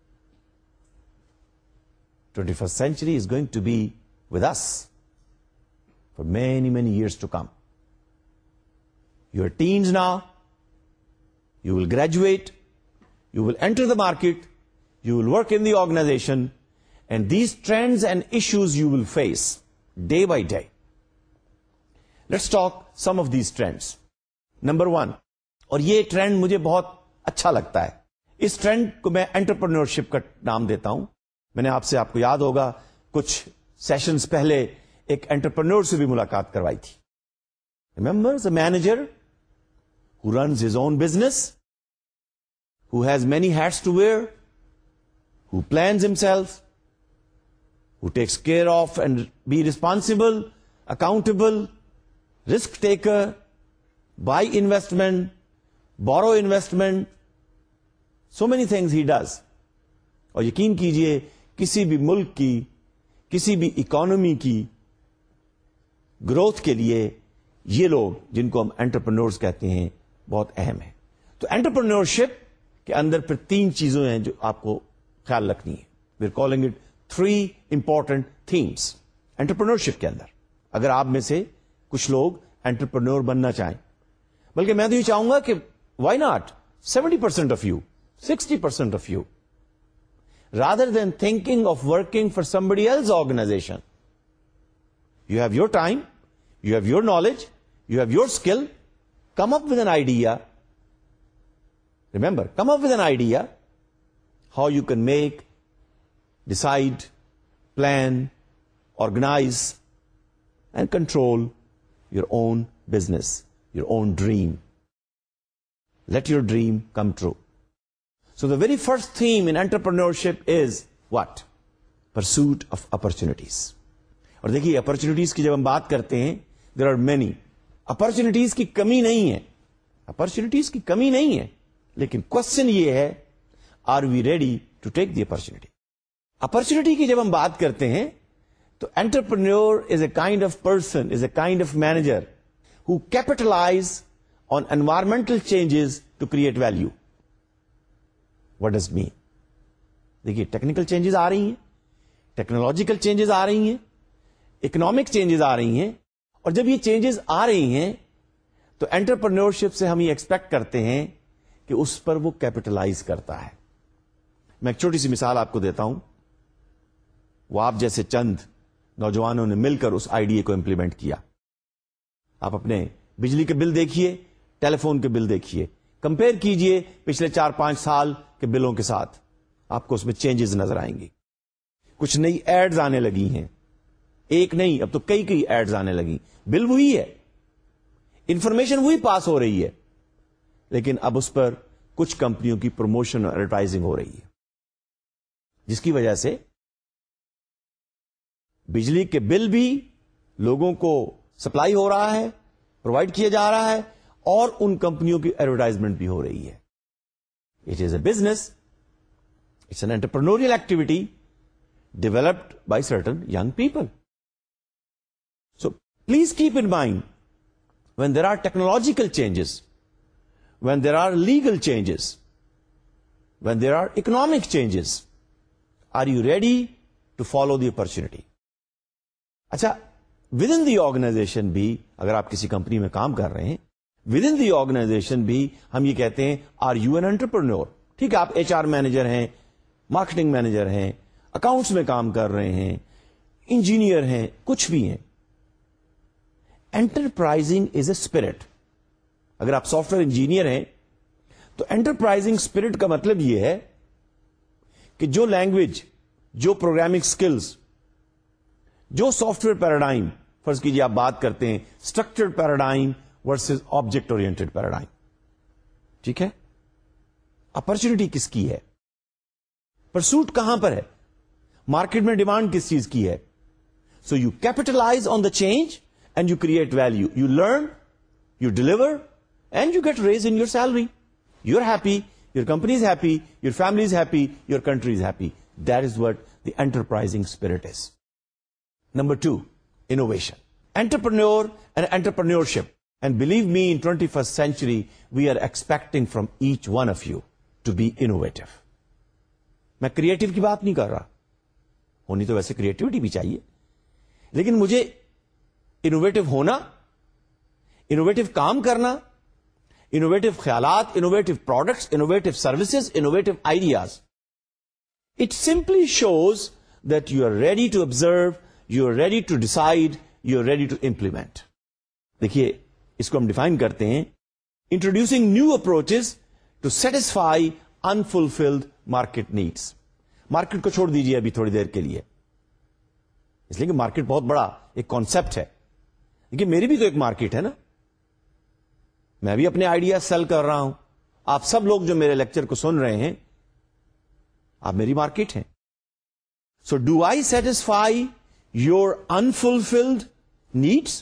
21st century is going to be with us for many, many years to come. You are teens now. You will graduate. You will enter the market. You will work in the organization. And these trends and issues you will face day by day. Let's talk some of these trends. Number 1, اور یہ ٹرینڈ مجھے بہت اچھا لگتا ہے. اس ٹرینڈ کو میں انٹرپرینورشپ کا نام دیتا ہوں. میں نے آپ کو یاد ہوگا کچھ سیشنز پہلے ایک انٹرپرینور سے بھی ملاقات کروائی تھی. Remember the manager who runs his own business, who has many hats to wear, who plans himself, who takes care of and be responsible, accountable, risk taker, buy investment, borrow investment, so many things he does. اور یقین کیجئے کسی بھی ملک کی, کسی بھی اکانومی کی گروتھ کے لیے یہ لوگ جن کو ہم انٹرپرینورز کہتے ہیں بہت اہم ہے. تو انٹرپرینیورشپ کے اندر پھر 3 چیزیں ہیں جو آپ کو خیال رکھنی ہے. We are calling it 3 important themes entrepreneurship کے اندر. اگر آپ میں سے کچھ لوگ انٹرپرینور بننا چاہیں، بلکہ میں تو یہ چاہوں گا کہ why not 70% of you, 60% of you, rather than thinking of working for somebody else's organization, you have your time, you have your knowledge, you have your skill, come up with an idea. Remember, come up with an idea how you can make, decide, plan, organize, and control your own business, your own dream. Let your dream come true. So the very first theme in entrepreneurship is what? Pursuit of opportunities. اور دیکھیے opportunities کی جب ہم بات کرتے ہیں there are many. opportunities کی کمی نہیں ہے، opportunities کی کمی نہیں ہے، لیکن question یہ ہے are we ready to take the opportunity? opportunity کی جب ہم بات کرتے ہیں تو entrepreneur is a kind of person, is a kind of manager who capitalize on environmental changes to create value. What does it mean? دیکھیے ٹیکنیکل چینجز آ رہی ہیں، ٹیکنالوجیکل چینجز آ رہی ہیں، اکنامک چینجز آ رہی ہیں، اور جب یہ چینجز آ رہی ہیں تو انٹرپرینیورشپ سے ہم یہ ایکسپیکٹ کرتے ہیں کہ اس پر وہ کیپٹلائز کرتا ہے. میں ایک چھوٹی سی مثال آپ کو دیتا ہوں. وہ آپ جیسے چند نوجوانوں نے مل کر اس آئیڈیا کو امپلیمنٹ کیا. آپ اپنے بجلی کے بل دیکھیے، ٹیلی فون کے بل دیکھیے، کمپیئر کیجئے پچھلے 4-5 سال کے بلوں کے ساتھ، آپ کو اس میں چینجز نظر آئیں گی. کچھ نئی ایڈز آنے لگی ہیں، ایک نہیں اب تو کئی ایڈز آنے لگی. بل وہی ہے، انفارمیشن وہی پاس ہو رہی ہے، لیکن اب اس پر کچھ کمپنیوں کی پروموشن اور ایڈورٹائزنگ ہو رہی ہے، جس کی وجہ سے بجلی کے بل بھی لوگوں کو سپلائی ہو رہا ہے، پرووائڈ کیا جا رہا ہے، اور ان کمپنیوں کی ایڈورٹائزمنٹ بھی ہو رہی ہے. It is a business, it's an entrepreneurial activity developed by certain young people. So please keep in mind when there are technological changes, when there are legal changes, when there are economic changes, are you ready to follow the opportunity? اچھا within the organization بھی اگر آپ کسی کمپنی میں کام کر رہے ہیں، within the organization بھی ہم یہ کہتے ہیں are you an entrepreneur؟ ٹھیک ہے، آپ HR مینیجر ہیں، مارکیٹنگ مینیجر ہیں، اکاؤنٹس میں کام کر رہے ہیں، انجینئر ہیں، کچھ بھی ہیں. Enterprising is a spirit. اگر آپ سافٹ ویئر انجینئر ہیں تو انٹرپرائزنگ اسپرٹ کا مطلب یہ ہے کہ جو لینگویج، جو پروگرامنگ اسکلز، جو سافٹ ویئر پیراڈائم، فرض کیجیے آپ بات کرتے ہیں structured paradigm versus object oriented paradigm, ٹھیک ہے، اپرچونٹی کس کی ہے، پرسوٹ کہاں پر ہے، مارکیٹ میں ڈیمانڈ کس چیز کی ہے. So you capitalise on the change and you create value. You learn, you deliver, and you get raise in your salary. You're happy, your company is happy, your family is happy, your country is happy. That is what the enterprising spirit is. Number 2, innovation. Entrepreneur and entrepreneurship. And believe me, in 21st century, we are expecting from each one of you to be innovative. میں کریٹو کی بات نہیں کر رہا، ہونی تو ویسے کریٹیوٹی بھی چاہیے، لیکن مجھے انوویٹو ہونا، انوویٹو کام کرنا، انوویٹو خیالات، innovative products, innovative services, innovative ideas. It simply shows that you are ready to observe, you are ready to decide, you are ready to implement. دیکھیے اس کو ہم ڈیفائن کرتے ہیں introducing new approaches to satisfy unfulfilled market needs. Market کو چھوڑ دیجیے ابھی تھوڑی دیر کے لیے، اس لیے کہ مارکیٹ بہت بڑا ایک کانسیپٹ ہے. دیکھیے میری بھی تو ایک مارکیٹ ہے نا، میں بھی اپنے آئیڈیا سیل کر رہا ہوں. آپ سب لوگ جو میرے لیکچر کو سن رہے ہیں، آپ میری مارکیٹ ہیں. So do I satisfy your unfulfilled needs?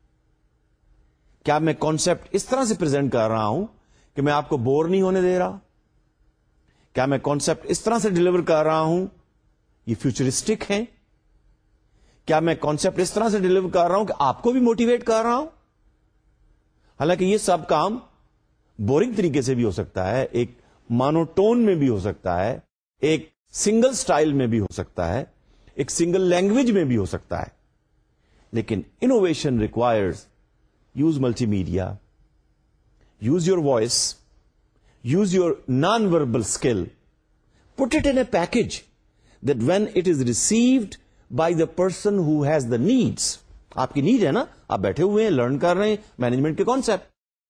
کیا میں کانسیپٹ اس طرح سے پریزنٹ کر رہا ہوں کہ میں آپ کو بور نہیں ہونے دے رہا؟ کیا میں کانسیپٹ اس طرح سے ڈلیور کر رہا ہوں یہ فیوچرسٹک ہیں؟ کیا میں کانسیپٹ اس طرح سے ڈلیور کر رہا ہوں کہ آپ کو بھی موٹیویٹ کر رہا ہوں؟ حالانکہ یہ سب کام بورنگ طریقے سے بھی ہو سکتا ہے, ایک مانوٹون میں بھی ہو سکتا ہے, ایک سنگل سٹائل میں بھی ہو سکتا ہے, ایک سنگل لینگویج میں بھی ہو سکتا ہے. لیکن innovation requires use multimedia, use your voice, use your nonverbal skill, put it in a package that when it is received by the person who has the needs, آپ کی نیڈ ہے نا, آپ بیٹھے ہوئے ہیں, لرن کر رہے ہیں مینجمنٹ کے concept.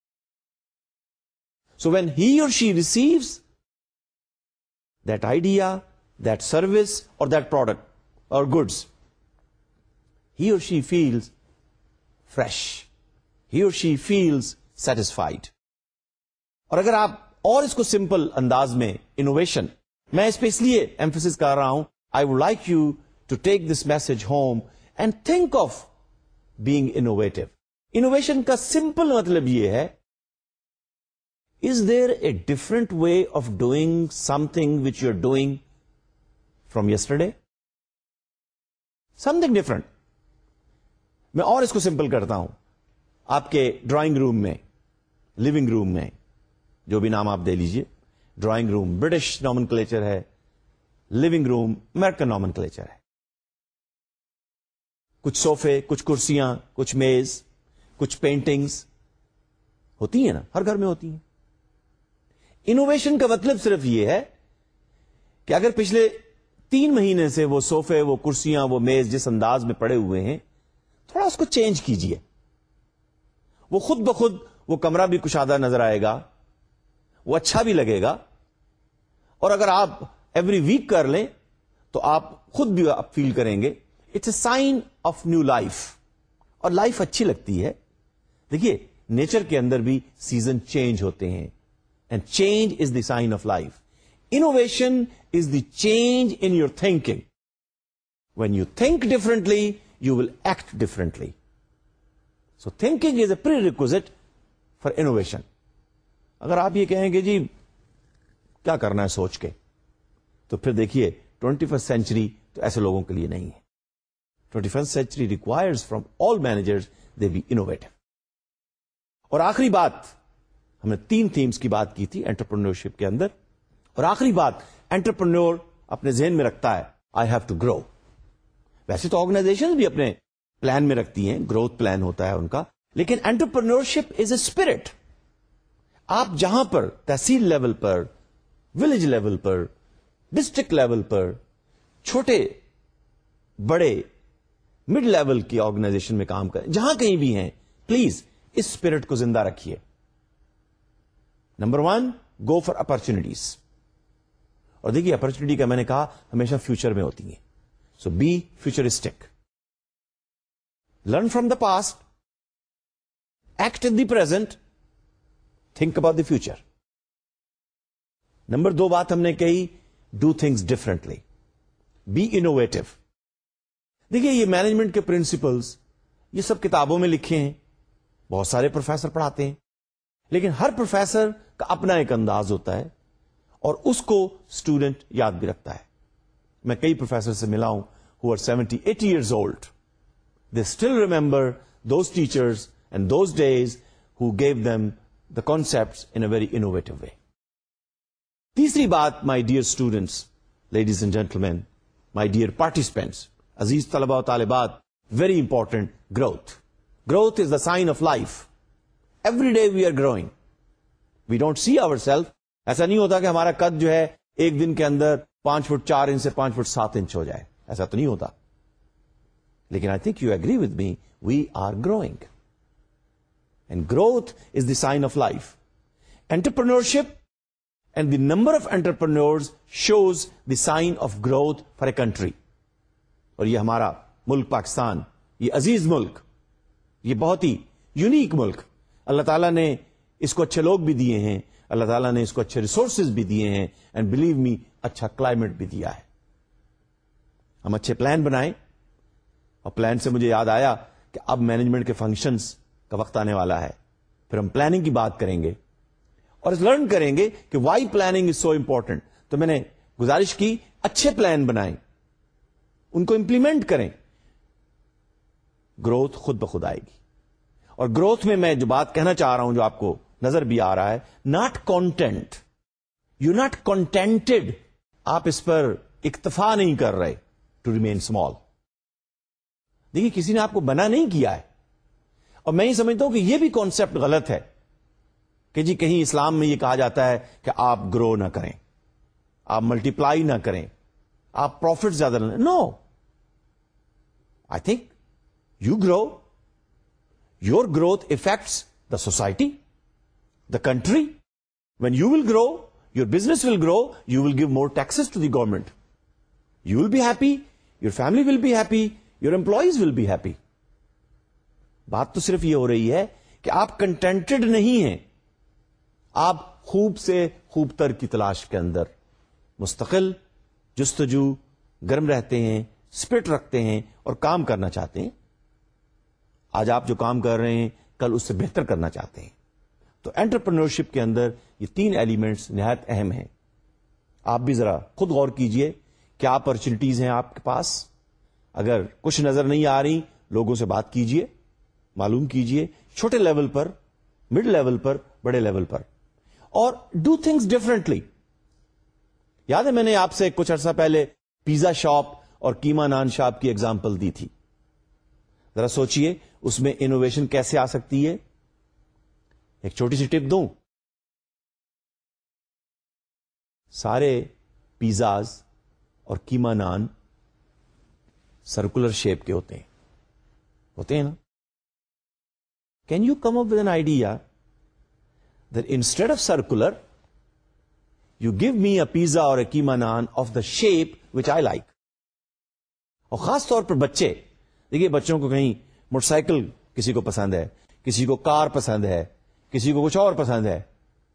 So when he or she receives that idea, that service or that product or goods, he or she feels fresh, he or she feels satisfied. اور اگر آپ اور اس کو سمپل انداز میں انوویشن, میں اس پہ اس لیے ایمفسس کر رہا ہوں, I would like you to take this message home and think of being innovative. Innovation کا سمپل مطلب یہ ہے, is there a different way of doing something which you're doing from yesterday? Something different. میں اور اس کو سمپل کرتا ہوں. آپ کے ڈرائنگ روم میں, لیونگ روم میں, جو بھی نام آپ دے لیجئے, ڈرائنگ روم برٹش نومنکلیچر ہے, لیونگ روم امریکن نومنکلیچر ہے. کچھ صوفے, کچھ کرسیاں, کچھ میز, کچھ پینٹنگز ہوتی ہیں نا, ہر گھر میں ہوتی ہیں. انوویشن کا مطلب صرف یہ ہے کہ اگر پچھلے 3 مہینے سے وہ صوفے, وہ کرسیاں, وہ میز جس انداز میں پڑے ہوئے ہیں, تھوڑا اس کو چینج کیجئے. وہ خود بخود وہ کمرہ بھی کشادہ نظر آئے گا, وہ اچھا بھی لگے گا. اور اگر آپ ایوری ویک کر لیں تو آپ خود بھی آپ فیل کریں گے it's a sign of new life, اور لائف اچھی لگتی ہے. دیکھیے نیچر کے اندر بھی سیزن چینج ہوتے ہیں, and change is the sign of life. Innovation is the change in your thinking. When you think differently you will act differently. So thinking is a prerequisite for innovation. اگر آپ یہ کہیں کہ جی کیا کرنا ہے سوچ کے, تو پھر دیکھیے 21st سینچری تو ایسے لوگوں کے لیے نہیں ہے. 21st century requires from all managers they be innovative. اور آخری بات, ہم نے 3 تھیمز کی بات کی تھی انٹرپرینیورشپ کے اندر, اور آخری بات انٹرپرینور اپنے ذہن میں رکھتا ہے آئی ہیو ٹو گرو. ویسے تو آرگنائزیشن بھی اپنے پلان میں رکھتی ہیں, گروتھ پلان ہوتا ہے ان کا, لیکن انٹرپرینورشپ از اے اسپرٹ. آپ جہاں پر تحصیل لیول پر, ولیج لیول پر, ڈسٹرکٹ لیول پر, چھوٹے بڑے مڈ لیول کی آرگنائزیشن میں کام کریں, جہاں کہیں بھی ہیں, پلیز اس اسپرٹ کو زندہ رکھیے. Number 1, go for opportunities. اور دیکھیے اپرچونٹی کا میں نے کہا ہمیشہ فیوچر میں ہوتی ہیں. So be futuristic, learn from the past, act in the present, think about the future. Number 2 بات ہم نے کہی, do things differently, be innovative. دیکھیے یہ مینجمنٹ کے پرنسپلز یہ سب کتابوں میں لکھے ہیں, بہت سارے پروفیسر پڑھاتے ہیں, لیکن ہر پروفیسر کا اپنا ایک انداز ہوتا ہے اور اس کو اسٹوڈنٹ یاد بھی رکھتا ہے. میں کئی پروفیسر سے ملا ہوں who are 70-80 years old. They still remember those teachers and those days who gave them the concepts in a very innovative way. تیسری بات, my dear students, ladies and gentlemen, my dear participants, عزیز طلبہ و طالبات, very important, growth. Growth is the sign of life. Every day we are growing. We don't see ourselves. ایسا نہیں ہوتا کہ ہمارا قد جو ہے ایک دن کے اندر 5 فٹ 4 انچ سے 5 فٹ 7 انچ ہو جائے, ایسا تو نہیں ہوتا. لیکن I think you agree with me, we are growing. And growth is the sign of life. Entrepreneurship and the number of entrepreneurs shows the sign of growth for a country. اور یہ ہمارا ملک پاکستان, یہ عزیز ملک, یہ بہت ہی یونیک ملک, اللہ تعالیٰ نے اس کو اچھے لوگ بھی دیے ہیں, اللہ تعالیٰ نے اس کو اچھے ریسورسز بھی دیے ہیں, اینڈ بلیو می اچھا کلائمیٹ بھی دیا ہے. ہم اچھے پلان بنائیں, اور پلان سے مجھے یاد آیا کہ اب مینجمنٹ کے فنکشنز کا وقت آنے والا ہے, پھر ہم پلاننگ کی بات کریں گے اور لرن کریں گے کہ why planning is so important. تو میں نے گزارش کی اچھے پلان بنائیں, ان کو امپلیمنٹ کریں, گروتھ خود بخود آئے گی. اور گروتھ میں جو بات کہنا چاہ رہا ہوں, جو آپ کو نظر بھی آ رہا ہے. Not content, you not contented, آپ اس پر اکتفا نہیں کر رہے ٹو ریمین اسمال. دیکھیے کسی نے آپ کو بنا نہیں کیا ہے، اور میں یہ سمجھتا ہوں کہ یہ بھی کانسیپٹ غلط ہے کہ جی کہیں اسلام میں یہ کہا جاتا ہے کہ آپ گرو نہ کریں، آپ ملٹیپلائی نہ کریں، آپ پروفٹ زیادہ نہ. No, I think you grow, your growth affects the society, the country. When you will grow, your business will grow, you will give more taxes to the government. You will be happy, your family will be happy, your employees will be happy. بات تو صرف یہ ہو رہی ہے کہ آپ کنٹینٹڈ نہیں ہیں، آپ خوب سے خوب تر کی تلاش کے اندر مستقل جستجو گرم رہتے ہیں، اسپرٹ رکھتے ہیں اور کام کرنا چاہتے ہیں. آج آپ جو کام کر رہے ہیں کل اس سے بہتر کرنا چاہتے ہیں. تو انٹرپرینورشپ کے اندر یہ 3 ایلیمنٹس نہایت اہم ہیں. آپ بھی ذرا خود غور کیجئے کیا اپرچونٹیز ہیں آپ کے پاس. اگر کچھ نظر نہیں آ رہی، لوگوں سے بات کیجئے، معلوم کیجئے، چھوٹے لیول پر، مڈ لیول پر، بڑے لیول پر، اور ڈو تھنگس ڈفرینٹلی. یاد ہے میں نے آپ سے کچھ عرصہ پہلے پیزا شاپ اور کیما نان شاپ کی ایگزامپل دی تھی. ذرا سوچئے اس میں انوویشن کیسے آ سکتی ہے. ایک چھوٹی سی ٹپ دوں، سارے پیزاز اور کیما نان سرکولر شیپ کے ہوتے ہیں نا. Can you come up with an idea that instead of circular you give me a pizza اور a keema naan of the shape which I like. اور خاص طور پر بچے، دیکھیے بچوں کو کہیں موٹر سائیکل کسی کو پسند ہے، کسی کو کار پسند ہے، کسی کو کچھ اور پسند ہے.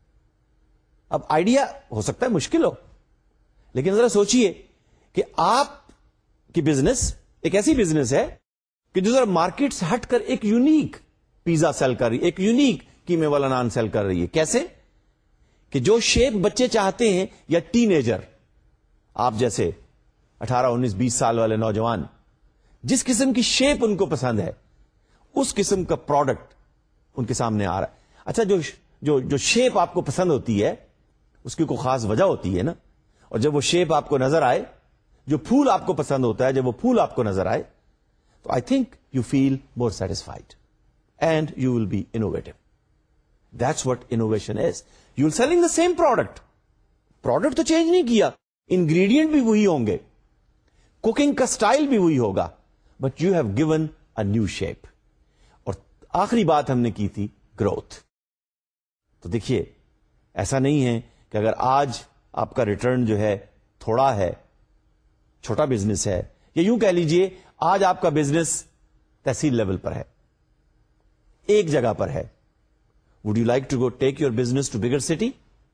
اب آئیڈیا ہو سکتا ہے مشکل ہو، لیکن ذرا سوچئے کہ آپ کی بزنس ایک ایسی بزنس ہے کہ جو ذرا مارکیٹ سے ہٹ کر ایک یونیک پیزا سیل کر رہی ہے، ایک یونیک قیمے والا نان سیل کر رہی ہے. کیسے؟ کہ جو شیپ بچے چاہتے ہیں یا ٹین ایجر، آپ جیسے 18 19 20 سال والے نوجوان، جس قسم کی شیپ ان کو پسند ہے اس قسم کا پروڈکٹ ان کے سامنے آ رہا ہے. اچھا جو شیپ آپ کو پسند ہوتی ہے اس کی کوئی خاص وجہ ہوتی ہے نا، اور جب وہ شیپ آپ کو نظر آئے، جو پھول آپ کو پسند ہوتا ہے جب وہ پھول آپ کو نظر آئے، تو I think you feel more satisfied and you will be innovative. That's what innovation is. You will selling the same product تو چینج نہیں کیا، انگریڈینٹ بھی وہی ہوں گے، کوکنگ کا سٹائل بھی وہی ہوگا، but you have given a new shape. اور آخری بات ہم نے کی تھی گروتھ. تو دیکھیے ایسا نہیں ہے کہ اگر آج آپ کا ریٹرن جو ہے تھوڑا ہے، چھوٹا بزنس ہے، یا یوں کہہ لیجئے آج آپ کا بزنس تحصیل لیول پر ہے، ایک جگہ پر ہے. Would you like to go take your business to bigger city?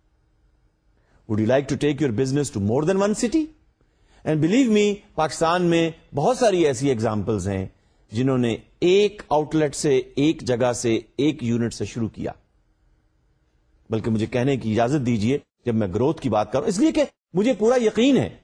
Would you like to take your business to more than one city? And believe me, Pakistan میں بہت ساری ایسی ایگزامپلز ہیں جنہوں نے ایک آؤٹ لیٹ سے، ایک جگہ سے، ایک یونٹ سے شروع کیا. بلکہ مجھے کہنے کی اجازت دیجئے جب میں گروتھ کی بات کروں، اس لیے کہ مجھے پورا یقین ہے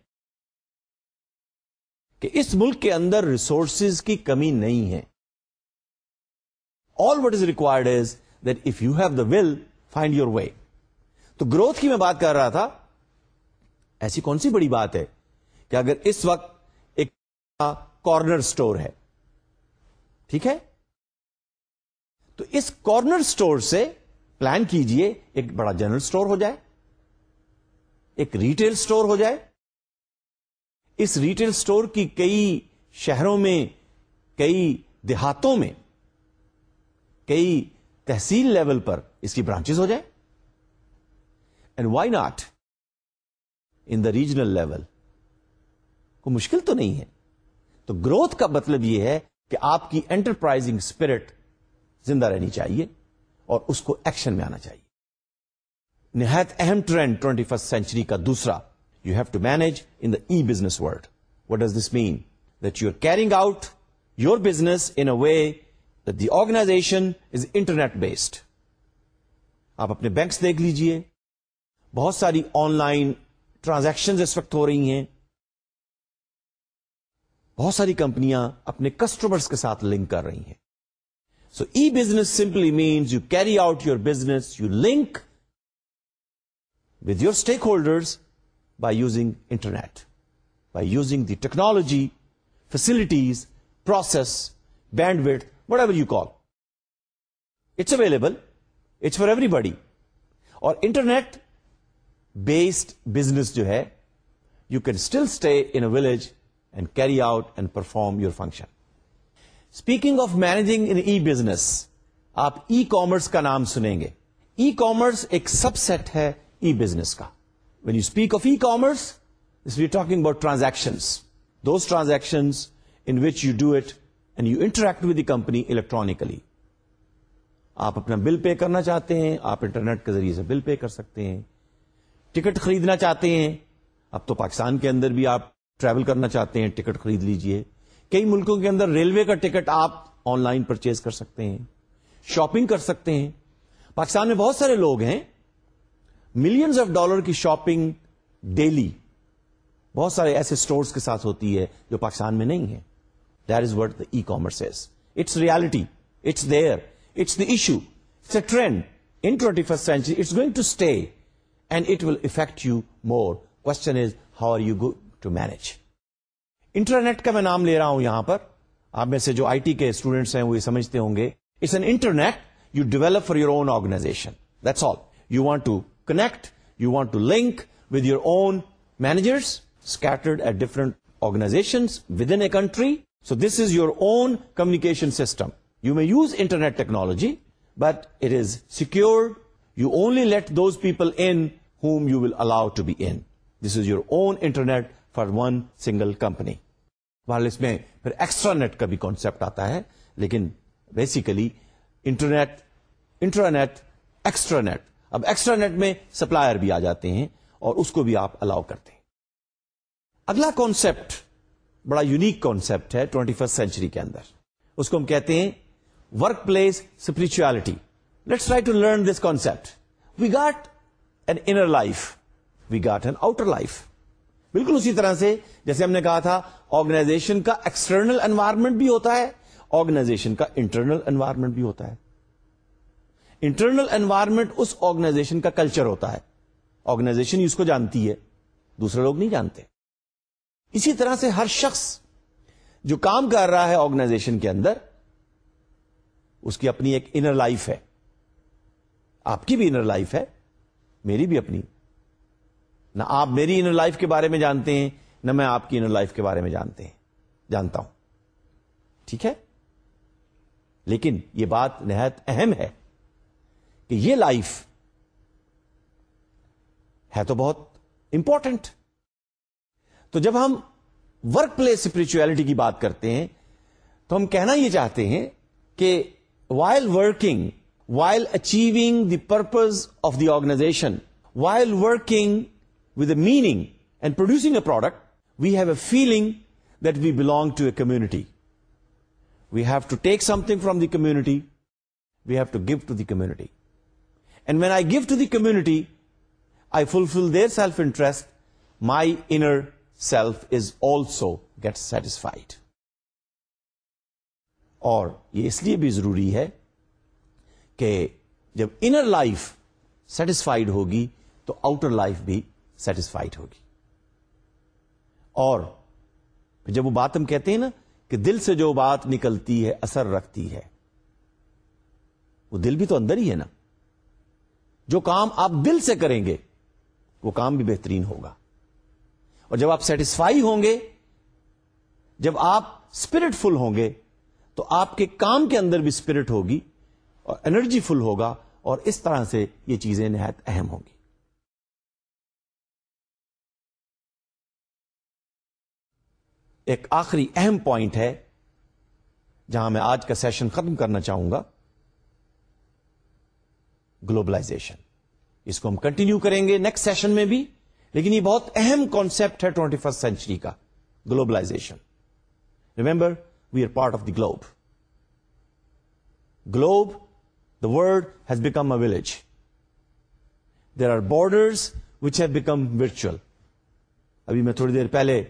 کہ اس ملک کے اندر ریسورسز کی کمی نہیں ہے. All what is required is that if you have the will find your way. تو گروتھ کی میں بات کر رہا تھا. ایسی کون سی بڑی بات ہے کہ اگر اس وقت ایک کارنر سٹور ہے، ٹھیک ہے، تو اس کارنر سٹور سے پلان کیجئے ایک بڑا جنرل سٹور ہو جائے، ایک ریٹیل سٹور ہو جائے. اس ریٹیل سٹور کی کئی شہروں میں، کئی دیہاتوں میں، کئی تحصیل لیول پر اس کی برانچز ہو جائیں. And why not in the regional level? کوئی مشکل تو نہیں ہے. تو گروتھ کا مطلب یہ ہے کہ آپ کی انٹرپرائزنگ اسپرٹ زندہ رہنی چاہیے اور اس کو ایکشن میں آنا چاہیے. نہایت اہم ٹرینڈ 21st سینچری کا دوسرا، you have to manage in the e business world. What does this mean? That you are carrying out your business in a way that the organization is internet based. آپ اپنے بینکس دیکھ لیجئے، بہت ساری آن لائن ٹرانزیکشن اس وقت ہو رہی ہیں. بہت ساری کمپنیاں اپنے کسٹمرز کے ساتھ لنک کر رہی ہیں. So e-business simply means you carry out your business, you link with your stakeholders by using internet, by using the technology, facilities, process, bandwidth, whatever you call. It's available. It's for everybody. اور انٹرنیٹ بیسڈ بزنس جو ہے, you can still stay in a village and carry out and perform your function. Speaking of managing in e-business, آپ ای کامرس کا نام سنیں گے. ای کامرس ایک سب سیٹ ہے ای بزنس کا. When you speak of e-commerce, we're talking about transactions. Those transactions in which you do it and you interact with the company electronically. آپ اپنا بل پے کرنا چاہتے ہیں, آپ انٹرنیٹ کے ذریعے سے بل پے کر سکتے ہیں. ٹکٹ خریدنا چاہتے ہیں, اب تو پاکستان کے اندر بھی آپ ٹریول کرنا چاہتے ہیں, ٹکٹ خرید لیجئے. کئی ملکوں کے اندر ریلوے کا ٹکٹ آپ آن لائن پرچیز کر سکتے ہیں, شاپنگ کر سکتے ہیں. پاکستان میں بہت سارے لوگ ہیں, ملینز آف ڈالر کی شاپنگ ڈیلی بہت سارے ایسے سٹورز کے ساتھ ہوتی ہے جو پاکستان میں نہیں ہے. That is what the e commerce is. It's reality, it's there, it's the issue. It's a trend. In 21st century, it's going to stay and it will affect you more. Question is, how are you going to manage? Internet کا میں نام لے رہا ہوں یہاں پر. آپ میں سے جو آئی ٹی کے اسٹوڈنٹس ہیں وہ یہ سمجھتے ہوں گے. It's an internet you develop for your own organization. That's all. You want to connect, you want to link with your own managers scattered at different organizations within a country. So this is your own communication system. You may use internet technology, but it is secured. You only let those people in whom you will allow to be in. This is your own internet for one single company. وہاں اس میں پھر ایکسٹرا نیٹ کا بھی کانسیپٹ آتا ہے, لیکن basically internet, intranet, extranet. اب ایکسٹرا نیٹ میں سپلائر بھی آ جاتے ہیں اور اس کو بھی آپ الاؤ کرتے ہیں. اگلا کانسیپٹ بڑا یونیک کانسیپٹ ہے 21st سینچری کے اندر. اس کو ہم کہتے ہیں workplace spirituality. Let's try to learn this concept. We got an inner life, we got an outer life. بالکل اسی طرح سے جیسے ہم نے کہا تھا آرگنائزیشن کا ایکسٹرنل انوائرمنٹ بھی ہوتا ہے, آرگنائزیشن کا انٹرنل انوائرمنٹ بھی ہوتا ہے. انٹرنل انوائرمنٹ اس آرگنائزیشن کا کلچر ہوتا ہے. آرگنائزیشن اس کو جانتی ہے, دوسرے لوگ نہیں جانتے. اسی طرح سے ہر شخص جو کام کر رہا ہے آرگنائزیشن کے اندر, اس کی اپنی ایک انر لائف ہے. آپ کی بھی انر لائف ہے, میری بھی اپنی. نہ آپ میری انر لائف کے بارے میں جانتے ہیں, نہ میں آپ کی انر لائف کے بارے میں جانتا ہوں. ٹھیک ہے, لیکن یہ بات نہایت اہم ہے کہ یہ لائف ہے تو بہت امپورٹنٹ. تو جب ہم ورک پلیس اسپرچویلٹی کی بات کرتے ہیں تو ہم کہنا یہ چاہتے ہیں کہ while working, while achieving the purpose of the organization, while working with a meaning and producing a product, we have a feeling that we belong to a community. We have to take something from the community. We have to give to the community. And when I give to the community, I fulfill their self-interest. My inner self is also gets satisfied. اور یہ اس لیے بھی ضروری ہے کہ جب انر لائف سیٹسفائیڈ ہوگی تو آؤٹر لائف بھی سیٹسفائیڈ ہوگی. اور جب وہ بات ہم کہتے ہیں نا کہ دل سے جو بات نکلتی ہے اثر رکھتی ہے, وہ دل بھی تو اندر ہی ہے نا. جو کام آپ دل سے کریں گے وہ کام بھی بہترین ہوگا. اور جب آپ سیٹسفائی ہوں گے, جب آپ اسپرٹ فل ہوں گے, تو آپ کے کام کے اندر بھی اسپرٹ ہوگی اور انرجی فل ہوگا, اور اس طرح سے یہ چیزیں نہایت اہم ہوں گی. ایک آخری اہم پوائنٹ ہے جہاں میں آج کا سیشن ختم کرنا چاہوں گا, گلوبلائزیشن. اس کو ہم کنٹینیو کریں گے نیکسٹ سیشن میں بھی, لیکن یہ بہت اہم کانسیپٹ ہے 21st سینچری کا, globalization. Remember, we are part of the globe. Globe, the world has become a village. There are borders which have become virtual. ابھی میں تھوڑی دیر پہلے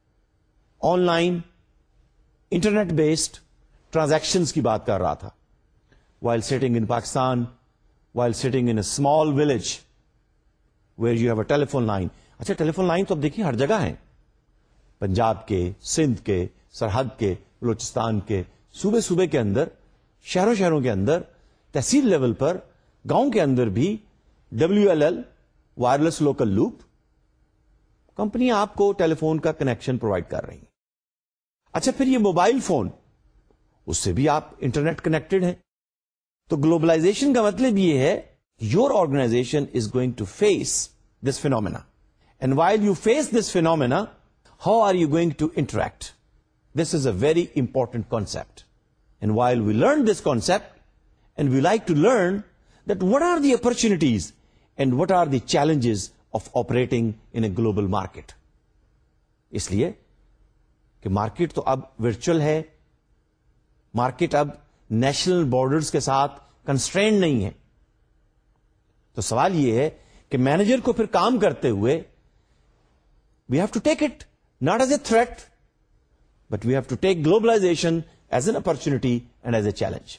online internet based transactions کی بات کر رہا تھا. while sitting in Pakistan, while sitting in a small village where you have a telephone line. اچھا ٹیلیفون لائن تو اب دیکھیے ہر جگہ ہیں, پنجاب کے, سندھ کے, سرحد کے, بلوچستان کے, صوبے کے اندر, شہروں کے اندر, تحصیل لیول پر, گاؤں کے اندر بھی WLL wireless local loop company آپ کو ٹیلی فون کا کنیکشن پرووائڈ کر رہی ہیں. اچھا پھر یہ موبائل فون, اس سے بھی آپ انٹرنیٹ کنیکٹڈ ہیں. تو گلوبلائزیشن کا مطلب یہ ہے your organization is going to face this phenomena, and while you face this phenomena, how are you going to interact. This is a very important concept, and while we learn this concept and we like to learn that what are the opportunities and what are the challenges of operating in a global market. اس لیے کہ مارکیٹ تو اب ورچوئل ہے, مارکیٹ اب نیشنل بارڈرز کے ساتھ کنسٹرینڈ نہیں ہے. تو سوال یہ ہے کہ مینیجر کو پھر کام کرتے ہوئے we have to take it not as a threat, but we have to take globalization as an opportunity and as a challenge.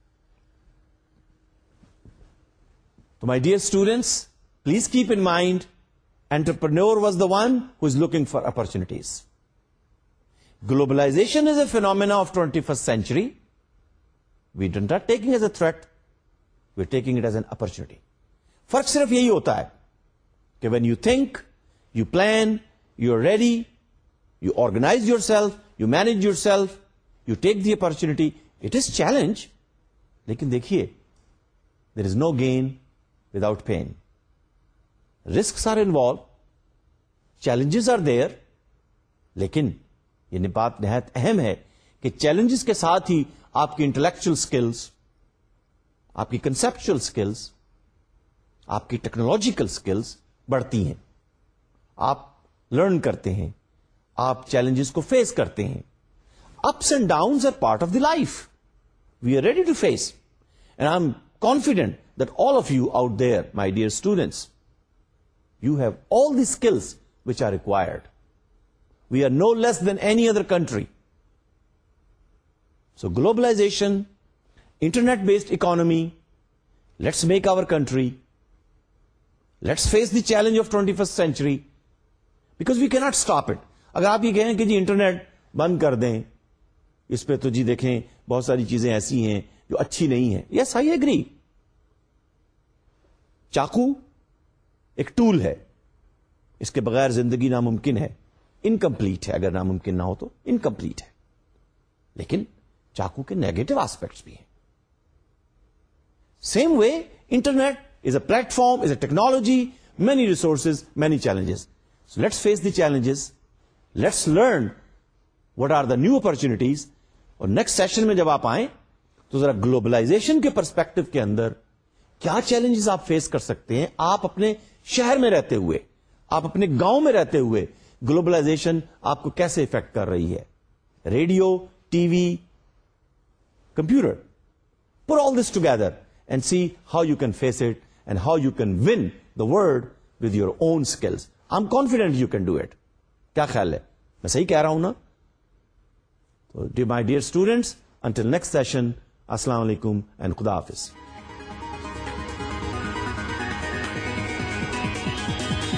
تو my dear students, please keep in mind, entrepreneur was the one who is looking for opportunities. Globalization is a phenomena of 21st century. We are not taking it as a threat. We are taking it as an opportunity. فرق صرف یہی ہوتا ہے کہ when you think, you plan, you are ready, you organize yourself, you manage yourself, you take the opportunity. It is challenge. لیکن دیکھیے, there is no gain without pain. Risks are involved, challenges are there, لیکن یہ بات نہایت اہم ہے کہ چیلنجز کے ساتھ ہی آپ کی انٹلیکچل سکلز, آپ کی کنسپچل سکلز, آپ کی ٹیکنالوجیکل سکلز بڑھتی ہیں. آپ لرن کرتے ہیں, آپ چیلنجز کو فیس کرتے ہیں. Ups and downs are part of the life. We are ready to face, and I am confident that all of you out there, my dear students, you have all the skills which are required. We are no less than any other country. So globalization, internet-based economy, let's make our country, let's face the challenge of 21st century, because we cannot stop it. اگر آپ یہ کہیں کہ جی انٹرنیٹ بند کر دیں, اس پہ تو جی دیکھیں بہت ساری چیزیں ایسی ہیں جو اچھی نہیں ہیں. Yes, I agree. چاقو ایک ٹول ہے, اس کے بغیر زندگی ناممکن ہے, انکمپلیٹ ہے. اگر ناممکن نہ ہو تو انکمپلیٹ ہے. لیکن چاقو کے نیگیٹو آسپیکٹس بھی ہیں. Same way internet is a platform, is a technology, many resources, many challenges. So let's face the challenges, let's learn what are the new opportunities. اور نیکسٹ سیشن میں جب آپ آئیں تو ذرا گلوبلائزیشن کے پرسپیکٹو کے اندر کیا چیلنجز آپ فیس کر سکتے ہیں, آپ اپنے شہر میں رہتے ہوئے, آپ اپنے گاؤں میں رہتے ہوئے گلوبلائزیشن آپ کو کیسے افیکٹ کر رہی ہے. Radio, T V, computer, put all this together and see how you can face it and how you can win the world with your own skills. I'm confident you can do it. کیا خیال ہے, میں صحیح کہہ رہا ہوں نا؟ تو my dear students, until next session, السلام علیکم and خدا حافظ.